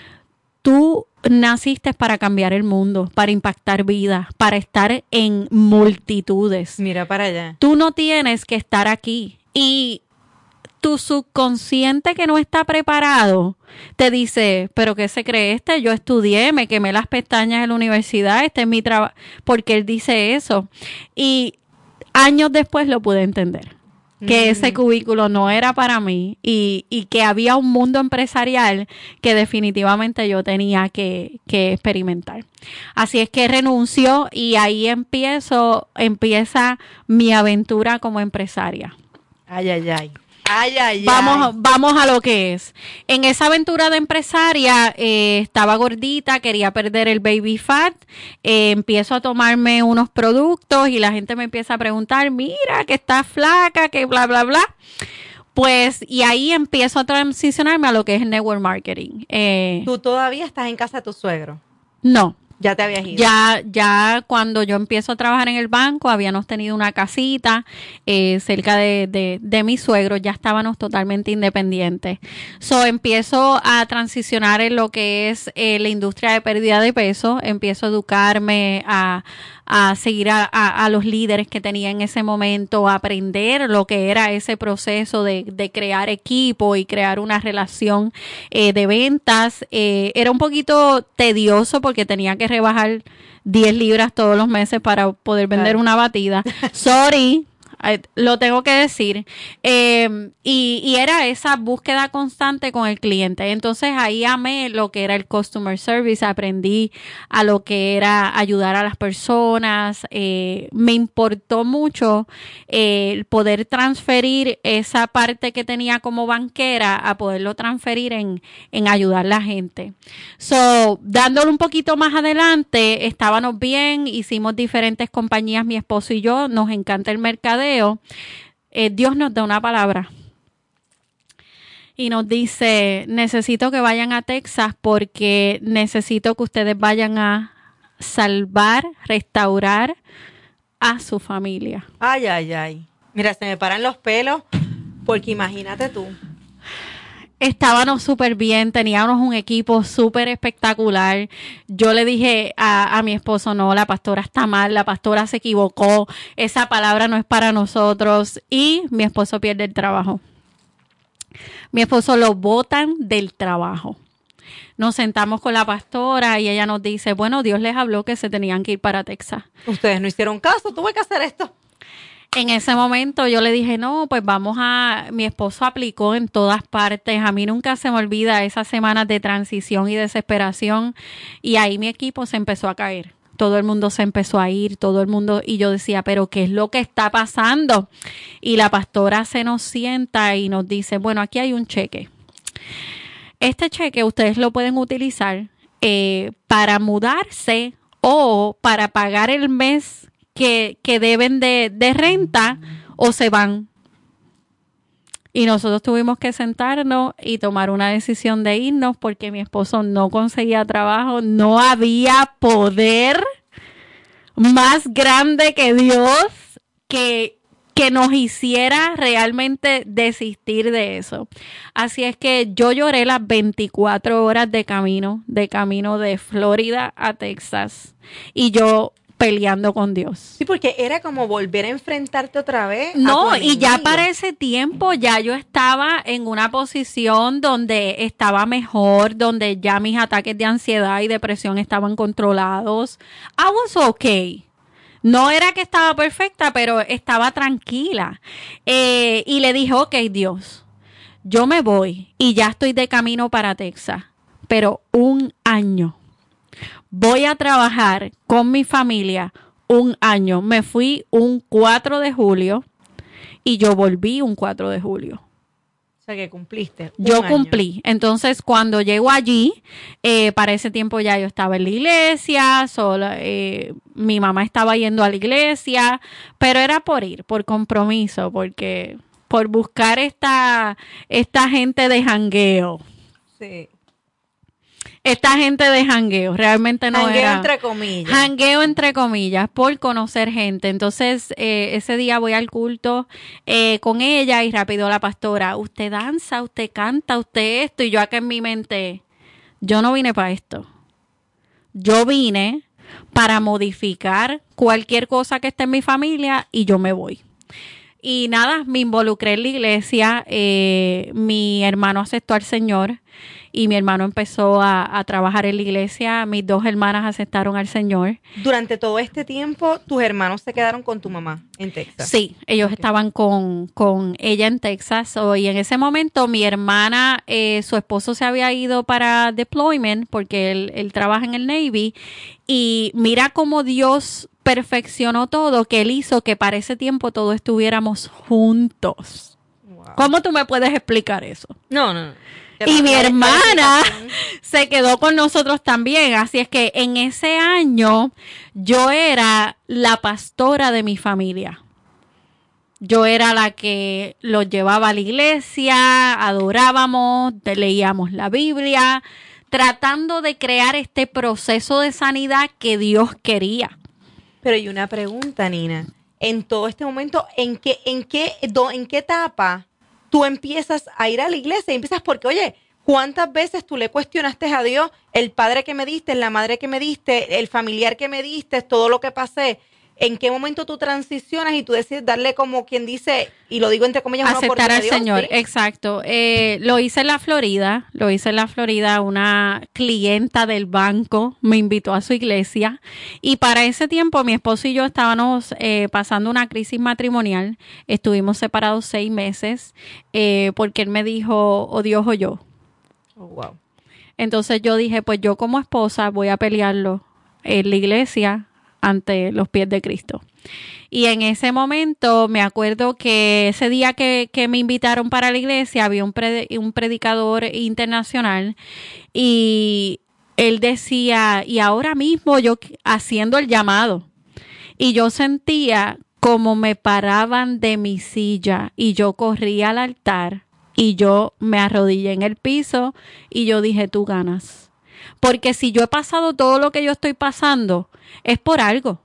tú naciste para cambiar el mundo, para impactar vidas, para estar en multitudes. Mira para allá. Tú no tienes que estar aquí. Y tu subconsciente que no está preparado te dice, ¿pero qué se cree este? Yo estudié, me quemé las pestañas en la universidad, este es mi trabajo. Porque él dice eso. Y años después lo pude entender. Que ese cubículo no era para mí y que había un mundo empresarial que definitivamente yo tenía que experimentar. Así es que renuncio y ahí empieza mi aventura como empresaria. Ay, ay, ay. Ay, ay, Vamos a lo que es. En esa aventura de empresaria estaba gordita, quería perder el baby fat, empiezo a tomarme unos productos y la gente me empieza a preguntar, mira, que estás flaca, que bla, bla, bla. Pues, y ahí empiezo a transicionarme a lo que es el network marketing. ¿Tú todavía estás en casa de tu suegro? No. Ya te habías ido. Ya cuando yo empiezo a trabajar en el banco, habíamos tenido una casita cerca de mi suegro, ya estábamos totalmente independientes. Empiezo a transicionar en lo que es la industria de pérdida de peso, empiezo a educarme, a a seguir a los líderes que tenía en ese momento, a aprender lo que era ese proceso de crear equipo y crear una relación de ventas. Era un poquito tedioso porque tenía que rebajar 10 libras todos los meses para poder vender una batida. Sorry. Lo tengo que decir. Y era esa búsqueda constante con el cliente. Entonces ahí amé lo que era el customer service, aprendí a lo que era ayudar a las personas. Me importó mucho poder transferir esa parte que tenía como banquera a poderlo transferir en ayudar a la gente. So, dándolo un poquito más adelante, estábamos bien, hicimos diferentes compañías, mi esposo y yo, nos encanta el mercadeo. Dios nos da una palabra y nos dice, necesito que vayan a Texas porque necesito que ustedes vayan a salvar, restaurar a su familia. Ay, ay, ay. Mira, se me paran los pelos porque imagínate tú. Estábamos súper bien, teníamos un equipo súper espectacular. Yo le dije a mi esposo, no, la pastora está mal, la pastora se equivocó, esa palabra no es para nosotros. Y mi esposo pierde el trabajo. Mi esposo lo botan del trabajo. Nos sentamos con la pastora y ella nos dice, bueno, Dios les habló que se tenían que ir para Texas. Ustedes no hicieron caso, tuve que hacer esto. En ese momento yo le dije, no, pues mi esposo aplicó en todas partes. A mí nunca se me olvida esas semanas de transición y desesperación. Y ahí mi equipo se empezó a caer. Todo el mundo se empezó a ir, todo el mundo. Y yo decía, pero ¿qué es lo que está pasando? Y la pastora se nos sienta y nos dice, bueno, aquí hay un cheque. Este cheque ustedes lo pueden utilizar para mudarse o para pagar el mes que deben de renta o se van. Y nosotros tuvimos que sentarnos y tomar una decisión de irnos porque mi esposo no conseguía trabajo. No había poder más grande que Dios que nos hiciera realmente desistir de eso. Así es que yo lloré las 24 horas de camino de Florida a Texas. Y yo peleando con Dios. Sí, porque era como volver a enfrentarte otra vez. No, y ya para ese tiempo ya yo estaba en una posición donde estaba mejor, donde ya mis ataques de ansiedad y depresión estaban controlados. I was okay. No era que estaba perfecta, pero estaba tranquila. Y le dije, ok, Dios, yo me voy y ya estoy de camino para Texas, pero 1 año. Voy a trabajar con mi familia 1 año. Me fui un 4 de julio y yo volví un 4 de julio. O sea que cumpliste. Yo cumplí. Entonces, cuando llego allí, para ese tiempo ya yo estaba en la iglesia, sola, mi mamá estaba yendo a la iglesia, pero era por ir, por compromiso, porque por buscar esta gente de jangueo. Sí. Esta gente de jangueo, realmente no jangueo era. Entre comillas. Jangueo entre comillas, por conocer gente. Entonces, ese día voy al culto con ella y rápido la pastora, usted danza, usted canta, usted esto. Y yo acá en mi mente, yo no vine para esto. Yo vine para modificar cualquier cosa que esté en mi familia y yo me voy. Y nada, me involucré en la iglesia, mi hermano aceptó al Señor y mi hermano empezó a trabajar en la iglesia, mis 2 hermanas aceptaron al Señor. Durante todo este tiempo, tus hermanos se quedaron con tu mamá en Texas. Sí, ellos estaban con ella en Texas y en ese momento mi hermana, su esposo se había ido para deployment porque él trabaja en el Navy y mira cómo Dios perfeccionó todo, que él hizo que para ese tiempo todos estuviéramos juntos. Wow. ¿Cómo tú me puedes explicar eso? No. Y mi hermana se quedó con nosotros también, así es que en ese año yo era la pastora de mi familia. Yo era la que los llevaba a la iglesia, adorábamos, leíamos la Biblia, tratando de crear este proceso de sanidad que Dios quería. Pero hay una pregunta, Nina. En todo este momento, ¿en qué etapa tú empiezas a ir a la iglesia? Y empiezas porque, oye, ¿cuántas veces tú le cuestionaste a Dios el padre que me diste, la madre que me diste, el familiar que me diste, todo lo que pasé? ¿En qué momento tú transicionas y tú decides darle, como quien dice, y lo digo entre comillas, una Aceptar oportunidad al a Dios? Señor, ¿Sí? exacto. Lo hice en la Florida, una clienta del banco me invitó a su iglesia y para ese tiempo mi esposo y yo estábamos pasando una crisis matrimonial, estuvimos separados 6 meses porque él me dijo, o Dios o yo. Oh, wow. Entonces yo dije, pues yo como esposa voy a pelearlo en la iglesia ante los pies de Cristo. Y en ese momento me acuerdo que ese día que me invitaron para la iglesia había un predicador internacional y él decía, y ahora mismo yo haciendo el llamado, y yo sentía como me paraban de mi silla y yo corría al altar y yo me arrodillé en el piso y yo dije, tú ganas. Porque si yo he pasado todo lo que yo estoy pasando, es por algo.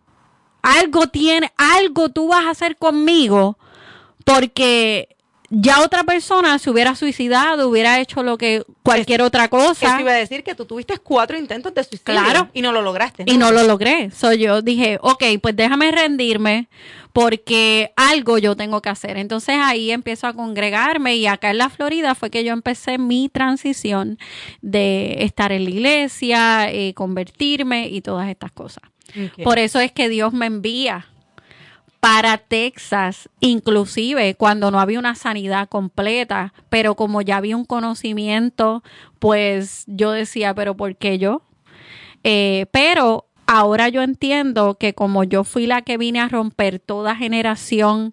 Algo tú vas a hacer conmigo, porque ya otra persona se hubiera suicidado, hubiera hecho cualquier otra cosa. Eso iba a decir que tú tuviste 4 intentos de suicidio. Claro. Y no lo lograste, ¿no? Y no lo logré. Yo dije, ok, pues déjame rendirme porque algo yo tengo que hacer. Entonces ahí empiezo a congregarme y acá en la Florida fue que yo empecé mi transición de estar en la iglesia, convertirme y todas estas cosas. Okay. Por eso es que Dios me envía para Texas, inclusive cuando no había una sanidad completa, pero como ya había un conocimiento, pues yo decía, pero ¿por qué yo? Pero ahora yo entiendo que como yo fui la que vine a romper toda generación,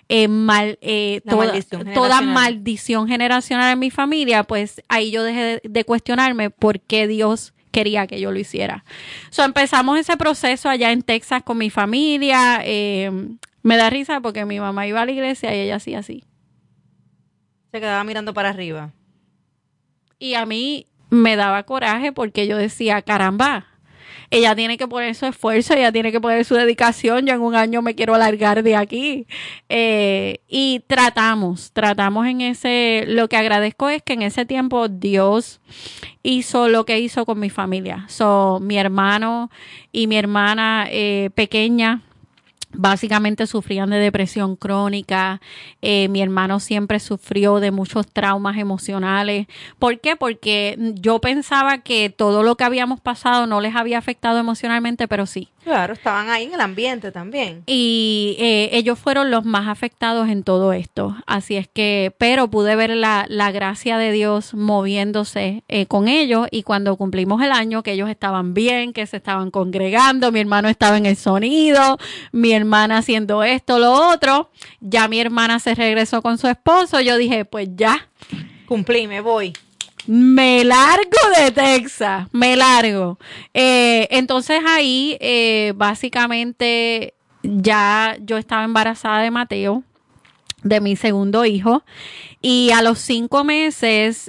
toda maldición generacional en mi familia, pues ahí yo dejé de cuestionarme por qué Dios quería que yo lo hiciera. Empezamos ese proceso allá en Texas con mi familia. Me da risa porque mi mamá iba a la iglesia y ella hacía así. Se quedaba mirando para arriba. Y a mí me daba coraje porque yo decía, caramba, ella tiene que poner su esfuerzo, ella tiene que poner su dedicación. Yo en un año me quiero largar de aquí. Y tratamos en ese, lo que agradezco es que en ese tiempo Dios hizo lo que hizo con mi familia. Mi hermano y mi hermana pequeña básicamente sufrían de depresión crónica. Mi hermano siempre sufrió de muchos traumas emocionales. ¿Por qué? Porque yo pensaba que todo lo que habíamos pasado no les había afectado emocionalmente, pero sí. Claro, estaban ahí en el ambiente también. Y ellos fueron los más afectados en todo esto. Así es que, pero pude ver la gracia de Dios moviéndose con ellos. Y cuando cumplimos el año, que ellos estaban bien, que se estaban congregando, mi hermano estaba en el sonido, mi hermana haciendo esto, lo otro, ya mi hermana se regresó con su esposo. Yo dije, pues ya. Cumplí, me voy. Me largo de Texas, me largo. Entonces ahí básicamente ya yo estaba embarazada de Mateo, de mi segundo hijo, y a los 5 meses,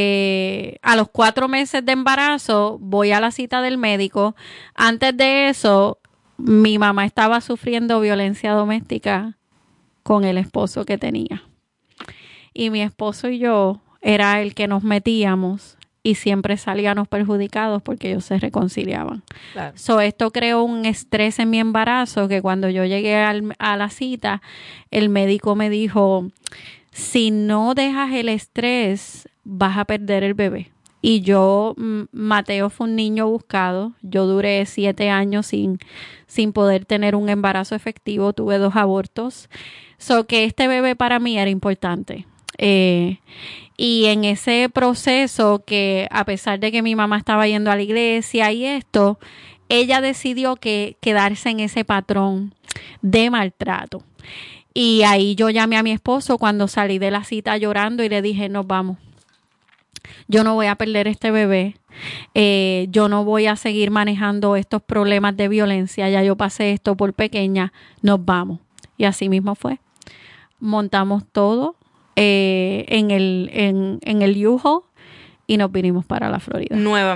a los 4 meses de embarazo, voy a la cita del médico. Antes de eso, mi mamá estaba sufriendo violencia doméstica con el esposo que tenía. Y mi esposo y yo era el que nos metíamos y siempre salíamos perjudicados porque ellos se reconciliaban. Claro. Esto creó un estrés en mi embarazo que cuando yo llegué a la cita, el médico me dijo, si no dejas el estrés, vas a perder el bebé. Y yo, Mateo fue un niño buscado. Yo duré 7 años sin poder tener un embarazo efectivo. Tuve 2 abortos. Que este bebé para mí era importante. Y en ese proceso que a pesar de que mi mamá estaba yendo a la iglesia y esto, ella decidió quedarse en ese patrón de maltrato. Y ahí yo llamé a mi esposo cuando salí de la cita llorando y le dije, nos vamos. Yo no voy a perder este bebé. Yo no voy a seguir manejando estos problemas de violencia. Ya yo pasé esto por pequeña. Nos vamos. Y así mismo fue. Montamos todo en el U-Haul y nos vinimos para la Florida.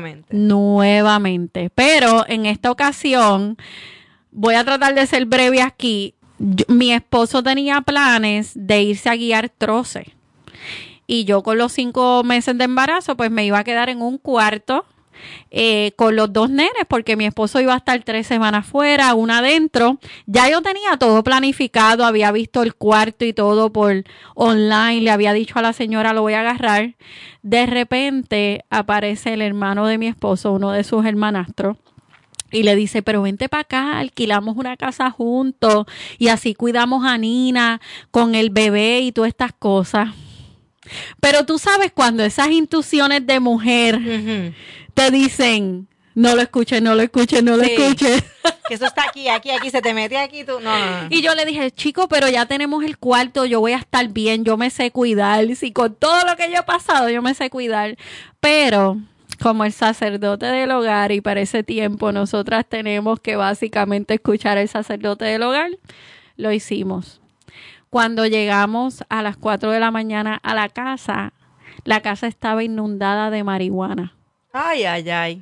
Nuevamente. Pero en esta ocasión, voy a tratar de ser breve aquí. Mi esposo tenía planes de irse a guiar troce. Y yo con los 5 meses de embarazo, pues me iba a quedar en un cuarto con los 2 nenes, porque mi esposo iba a estar 3 semanas fuera, una adentro. Ya yo tenía todo planificado, había visto el cuarto y todo por online, le había dicho a la señora, lo voy a agarrar. De repente aparece el hermano de mi esposo, uno de sus hermanastros, y le dice, pero vente para acá, alquilamos una casa juntos y así cuidamos a Nina con el bebé y todas estas cosas. Pero tú sabes cuando esas intuiciones de mujer te dicen, no lo escuches, no lo escuches, no lo Sí. escuches. Que eso está aquí, se te mete aquí, tú. No. Y yo le dije, chico, pero ya tenemos el cuarto, yo voy a estar bien, yo me sé cuidar. Si con todo lo que yo he pasado, yo me sé cuidar. Pero como el sacerdote del hogar, y para ese tiempo nosotras tenemos que básicamente escuchar al sacerdote del hogar, lo hicimos. Cuando llegamos a las 4 de la mañana a la casa estaba inundada de marihuana. Ay.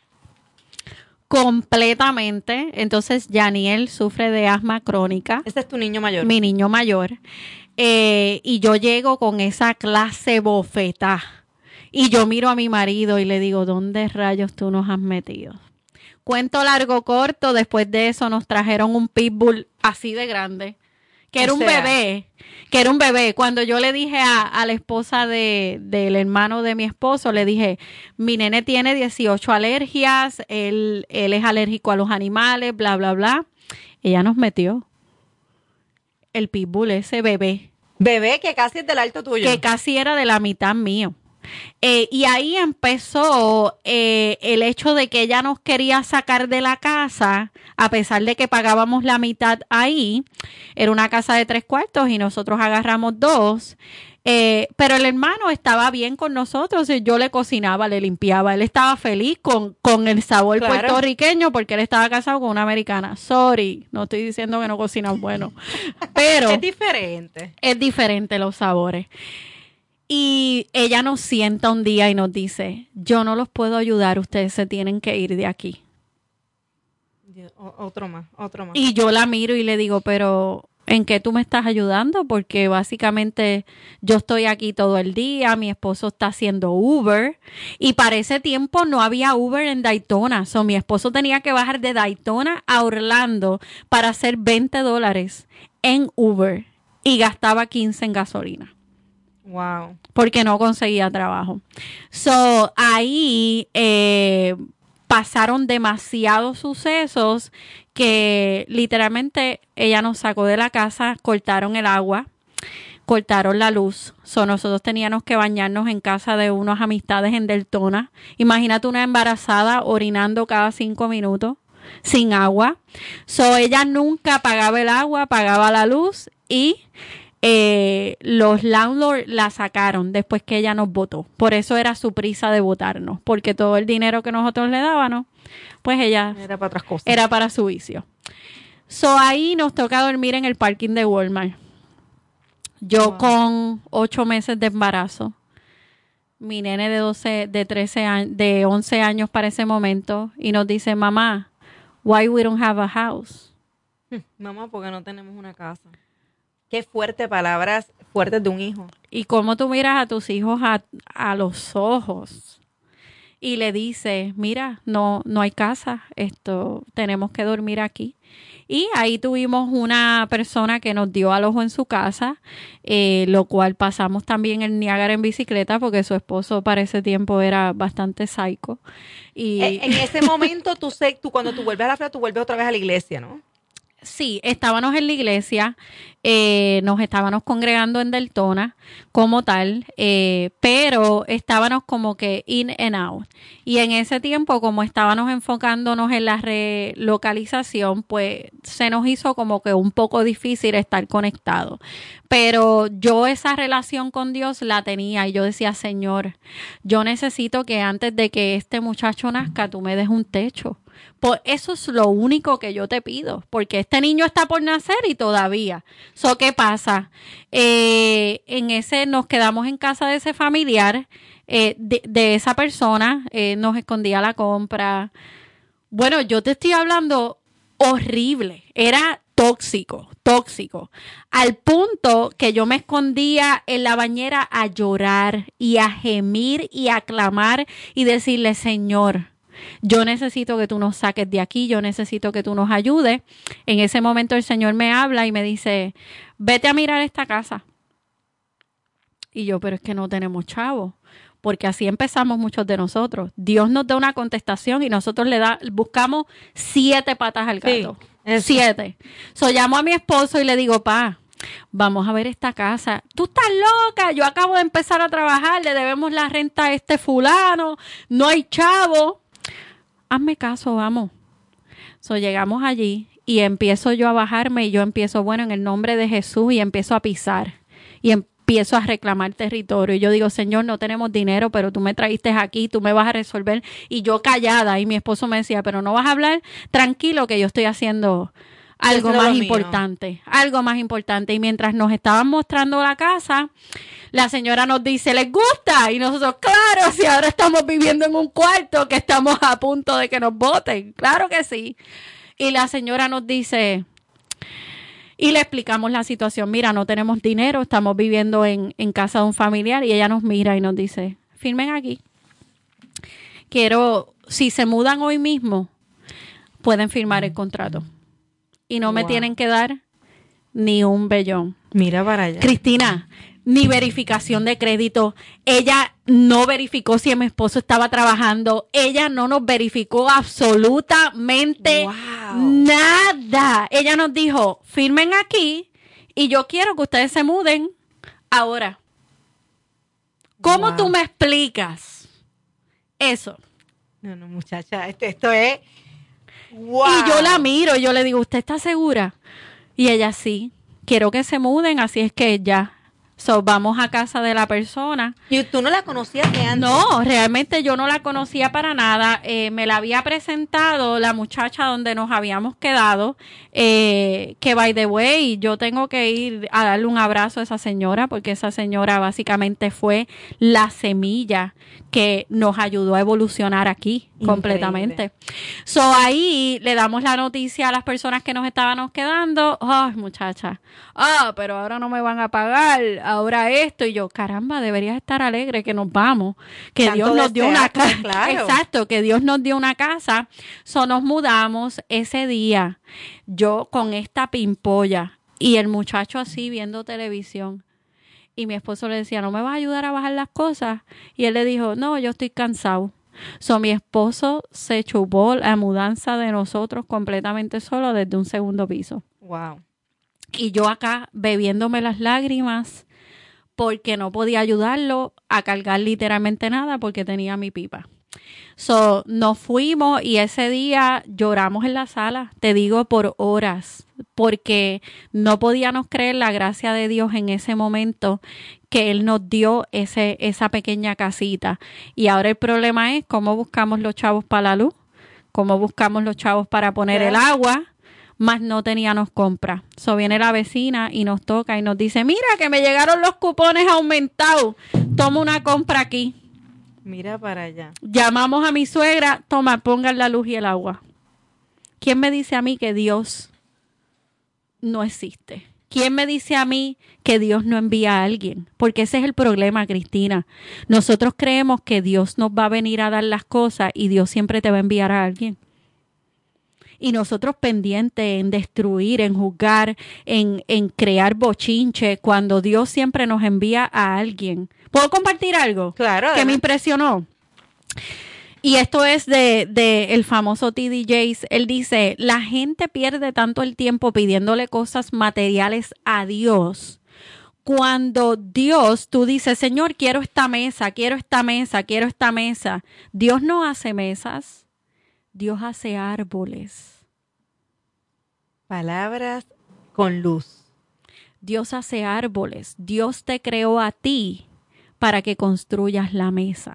Completamente. Entonces, Yaniel sufre de asma crónica, Ese es tu niño mayor. mi niño mayor. Y yo llego con esa clase bofetá. Y yo miro a mi marido y le digo, ¿dónde rayos tú nos has metido? Cuento largo corto, después de eso nos trajeron un pitbull así de grande, que era un bebé. Cuando yo le dije a la esposa del hermano de mi esposo, le dije, mi nene tiene 18 alergias, él es alérgico a los animales, bla, bla, bla. Ella nos metió el pitbull, ese bebé, Bebé que casi es del alto tuyo. que casi era de la mitad mío. Y ahí empezó el hecho de que ella nos quería sacar de la casa, a pesar de que pagábamos la mitad ahí. Era una casa de 3 cuartos y nosotros agarramos 2. Pero el hermano estaba bien con nosotros. Y yo le cocinaba, le limpiaba. Él estaba feliz con el sabor Claro. puertorriqueño porque él estaba casado con una americana. Sorry, no estoy diciendo que no cocinan bueno, pero Es diferente. es diferente los sabores. Y ella nos sienta un día y nos dice, yo no los puedo ayudar, ustedes se tienen que ir de aquí. Otro más. Y yo la miro y le digo, pero ¿en qué tú me estás ayudando? Porque básicamente yo estoy aquí todo el día, mi esposo está haciendo Uber y para ese tiempo no había Uber en Daytona. So, mi esposo tenía que bajar de Daytona a Orlando para hacer $20 en Uber y gastaba 15 en gasolina. Wow. Porque no conseguía trabajo. So, ahí pasaron demasiados sucesos que literalmente ella nos sacó de la casa, cortaron el agua, cortaron la luz. So, nosotros teníamos que bañarnos en casa de unas amistades en Daytona. Imagínate una embarazada orinando cada 5 minutos sin agua. So, ella nunca pagaba el agua, pagaba la luz y los landlords la sacaron después que ella nos votó. Por eso era su prisa de votarnos, porque todo el dinero que nosotros le dábamos, pues ella Era para otras cosas. era para su vicio. So, ahí nos toca dormir en el parking de Walmart. Yo con 8 meses de embarazo, mi nene de 11 años para ese momento, y nos dice, mamá, why we don't have a house? Mamá, porque no tenemos una casa. Qué fuerte, palabras fuertes de un hijo. Y cómo tú miras a tus hijos a los ojos y le dices, mira, no hay casa, tenemos que dormir aquí. Y ahí tuvimos una persona que nos dio alojo en su casa, lo cual pasamos también en Niágara en bicicleta porque su esposo para ese tiempo era bastante psycho. Y En ese momento, tú cuando tú vuelves a la Florida, tú vuelves otra vez a la iglesia, ¿no? sí, estábamos en la iglesia, nos estábamos congregando en Daytona como tal, pero estábamos como que in and out. Y en ese tiempo, como estábamos enfocándonos en la relocalización, pues se nos hizo como que un poco difícil estar conectados. Pero yo esa relación con Dios la tenía y yo decía, Señor, yo necesito que antes de que este muchacho nazca, tú me des un techo. Pues eso es lo único que yo te pido, porque este niño está por nacer y todavía. So, ¿qué pasa? Nos quedamos en casa de ese familiar, de esa persona, nos escondía la compra. Bueno, yo te estoy hablando horrible. Era tóxico, al punto que yo me escondía en la bañera a llorar y a gemir y a clamar y decirle, Señor, yo necesito que tú nos saques de aquí, yo necesito que tú nos ayudes. En ese momento el Señor me habla y me dice, vete a mirar esta casa. Y yo, pero es que no tenemos chavos. Porque así empezamos muchos de nosotros. Dios nos da una contestación y nosotros buscamos 7 patas al gato. Sí, 7. Llamo a mi esposo y le digo, pa, vamos a ver esta casa. Tú estás loca, yo acabo de empezar a trabajar, le debemos la renta a este fulano, no hay chavo. Hazme caso, vamos. Llegamos allí y empiezo yo a bajarme y yo empiezo, bueno, en el nombre de Jesús, y empiezo a pisar. Y empiezo a reclamar territorio. Y yo digo, Señor, no tenemos dinero, pero tú me trajiste aquí, tú me vas a resolver. Y yo callada, y mi esposo me decía, pero no vas a hablar, tranquilo, que yo estoy haciendo algo más importante. Algo más importante. Y mientras nos estaban mostrando la casa, la señora nos dice, ¿les gusta? Y nosotros, claro, si ahora estamos viviendo en un cuarto que estamos a punto de que nos boten. Claro que sí. Y la señora nos dice... Y le explicamos la situación. Mira, no tenemos dinero, estamos viviendo en casa de un familiar. Y ella nos mira y nos dice, firmen aquí. Si se mudan hoy mismo, pueden firmar el contrato. Y no me tienen que dar ni un vellón. Mira para allá. Cristina, ni verificación de crédito. Ella no verificó si mi esposo estaba trabajando. Ella no nos verificó absolutamente nada. Ella nos dijo, firmen aquí y yo quiero que ustedes se muden ahora. ¿Cómo tú me explicas eso? No, muchacha, esto es... Wow. Y yo la miro y yo le digo, ¿usted está segura? Y ella, sí, quiero que se muden, así es que ya. Vamos a casa de la persona. ¿Y tú no la conocías de antes? No, realmente yo no la conocía para nada. Me la había presentado la muchacha donde nos habíamos quedado, que by the way, yo tengo que ir a darle un abrazo a esa señora, porque esa señora básicamente fue la semilla que nos ayudó a evolucionar aquí. Increíble. Completamente. Ahí le damos la noticia a las personas que nos estábamos quedando. Ay, muchacha. Pero ahora no me van a pagar. Ahora esto. Y yo, caramba, deberías estar alegre que nos vamos. Que tanto Dios nos dio una casa. Claro. Exacto, que Dios nos dio una casa. Nos mudamos ese día. Yo con esta pimpolla y el muchacho así viendo televisión. Y mi esposo le decía, ¿no me vas a ayudar a bajar las cosas? Y él le dijo, no, yo estoy cansado. Mi esposo se chupó la mudanza de nosotros completamente solo desde un segundo piso. Wow. Y yo acá bebiéndome las lágrimas porque no podía ayudarlo a cargar literalmente nada porque tenía mi pipa. Nos fuimos y ese día lloramos en la sala, te digo, por horas, porque no podíamos creer la gracia de Dios en ese momento que Él nos dio esa pequeña casita. Y ahora el problema es cómo buscamos los chavos para la luz, cómo buscamos los chavos para poner el agua, más no teníamos compra. Viene la vecina y nos toca y nos dice, mira que me llegaron los cupones aumentados, toma una compra aquí. Mira para allá. Llamamos a mi suegra, toma, pongan la luz y el agua. ¿Quién me dice a mí que Dios no existe? ¿Quién me dice a mí que Dios no envía a alguien? Porque ese es el problema, Cristina. Nosotros creemos que Dios nos va a venir a dar las cosas y Dios siempre te va a enviar a alguien. Y nosotros pendientes en destruir, en juzgar, en crear bochinche, cuando Dios siempre nos envía a alguien. ¿Puedo compartir algo? Claro. Que me impresionó. Y esto es de el famoso T.D. Jakes. Él dice, la gente pierde tanto el tiempo pidiéndole cosas materiales a Dios. Cuando Dios, tú dices, Señor, quiero esta mesa, quiero esta mesa, quiero esta mesa. Dios no hace mesas. Dios hace árboles. Palabras con luz. Dios hace árboles. Dios te creó a ti para que construyas la mesa.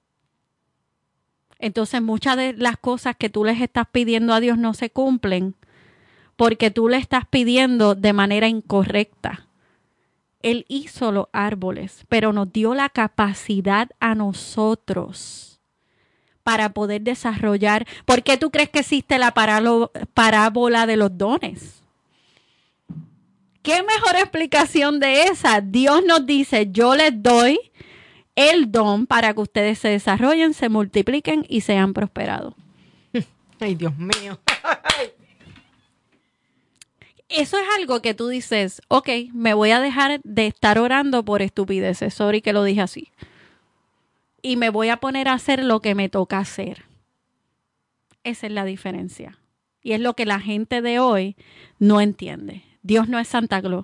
Entonces muchas de las cosas que tú les estás pidiendo a Dios no se cumplen porque tú le estás pidiendo de manera incorrecta. Él hizo los árboles, pero nos dio la capacidad a nosotros para poder desarrollar. ¿Por qué tú crees que existe la parábola de los dones? ¿Qué mejor explicación de esa? Dios nos dice, yo les doy el don para que ustedes se desarrollen, se multipliquen y sean prosperados. Ay, Dios mío. Eso es algo que tú dices, ok, me voy a dejar de estar orando por estupideces, sorry que lo dije así. Y me voy a poner a hacer lo que me toca hacer. Esa es la diferencia. Y es lo que la gente de hoy no entiende. Dios no es Santa Claus.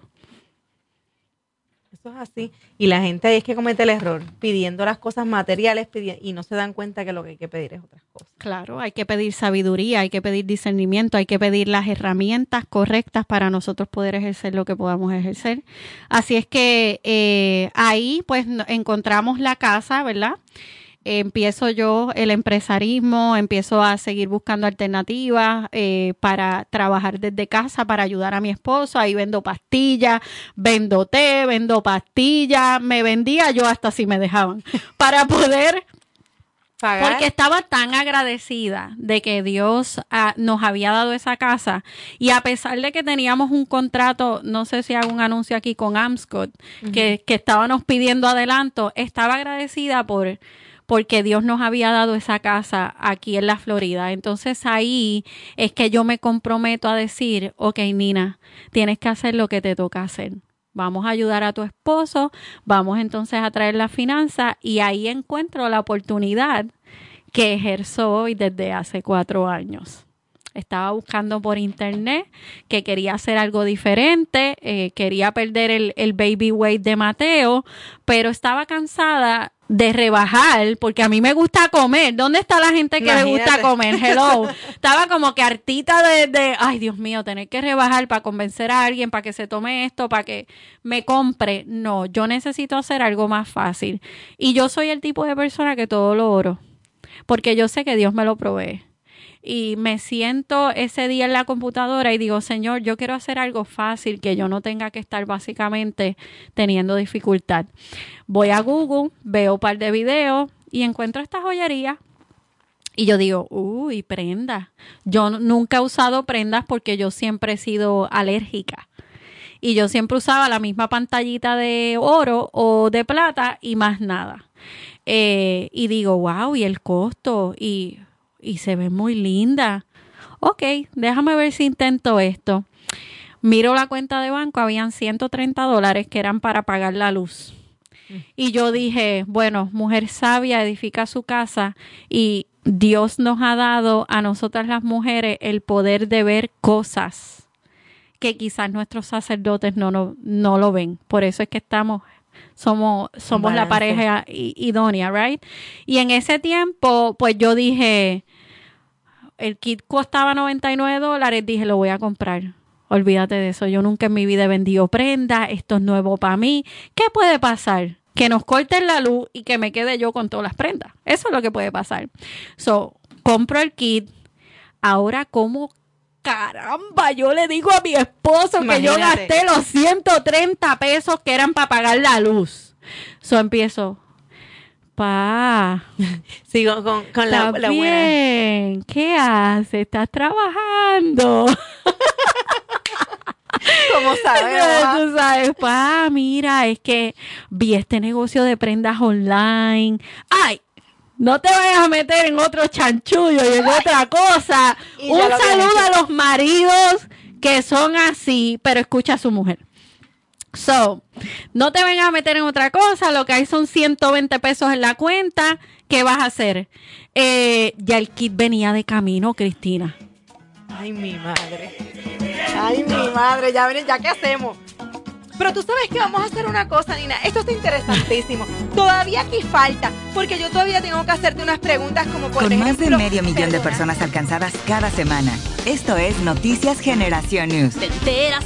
Eso es así. Y la gente ahí es que comete el error, pidiendo las cosas materiales y no se dan cuenta que lo que hay que pedir es otras cosas. Claro, hay que pedir sabiduría, hay que pedir discernimiento, hay que pedir las herramientas correctas para nosotros poder ejercer lo que podamos ejercer. Así es que ahí pues encontramos la casa, ¿verdad? Empiezo yo el empresarismo, empiezo a seguir buscando alternativas para trabajar desde casa, para ayudar a mi esposo. Ahí vendo pastillas, vendo té, vendo pastillas. Me vendía yo hasta si me dejaban para poder pagar. Porque estaba tan agradecida de que Dios nos había dado esa casa. Y a pesar de que teníamos un contrato, no sé si hago un anuncio aquí con Amscot, que estábamos pidiendo adelanto, estaba agradecida porque Dios nos había dado esa casa aquí en la Florida. Entonces ahí es que yo me comprometo a decir, ok, Nina, tienes que hacer lo que te toca hacer. Vamos a ayudar a tu esposo, vamos entonces a traer la finanza y ahí encuentro la oportunidad que ejerzo hoy desde hace 4 años. Estaba buscando por internet que quería hacer algo diferente, quería perder el baby weight de Mateo, pero estaba cansada de rebajar, porque a mí me gusta comer. ¿Dónde está la gente que le gusta comer? Hello. Estaba como que hartita de, ay, Dios mío, tener que rebajar para convencer a alguien, para que se tome esto, para que me compre. No, yo necesito hacer algo más fácil. Y yo soy el tipo de persona que todo lo oro, porque yo sé que Dios me lo provee. Y me siento ese día en la computadora y digo, Señor, yo quiero hacer algo fácil, que yo no tenga que estar básicamente teniendo dificultad. Voy a Google, veo un par de videos y encuentro esta joyería. Y yo digo, uy, prendas. Yo nunca he usado prendas porque yo siempre he sido alérgica. Y yo siempre usaba la misma pantallita de oro o de plata y más nada. Y digo, wow, y el costo y se ve muy linda. Ok, déjame ver si intento esto. Miro la cuenta de banco, habían $130 que eran para pagar la luz. Y yo dije, bueno, mujer sabia edifica su casa y Dios nos ha dado a nosotras las mujeres el poder de ver cosas que quizás nuestros sacerdotes no lo ven. Por eso es que somos la pareja idónea, right? Y en ese tiempo, pues yo dije, el kit costaba $99, dije, lo voy a comprar. Olvídate de eso, yo nunca en mi vida he vendido prenda, esto es nuevo para mí. ¿Qué puede pasar? Que nos corten la luz y que me quede yo con todas las prendas. Eso es lo que puede pasar. Compro el kit. Ahora, ¿cómo caramba yo le digo a mi esposo que yo gasté los $130 que eran para pagar la luz? Empiezo, sigo con la buena. Bien, ¿qué haces? ¿Estás trabajando? ¿Cómo sabes? Tú sabes, mira, es que vi este negocio de prendas online. ¡Ay! No te vayas a meter en otro chanchullo y en otra cosa. Un saludo a los maridos que son así, pero escucha a su mujer. No te vengas a meter en otra cosa. Lo que hay son $120 en la cuenta. ¿Qué vas a hacer? Ya el kit venía de camino, Cristina. Ay, mi madre. Ya ¿qué hacemos? Pero tú sabes que vamos a hacer una cosa, Nina. Esto está interesantísimo. Todavía aquí falta, porque yo todavía tengo que hacerte unas preguntas como por ejemplo... Con más de 500,000 de personas alcanzadas cada semana. Esto es Noticias Generación News. Te enteras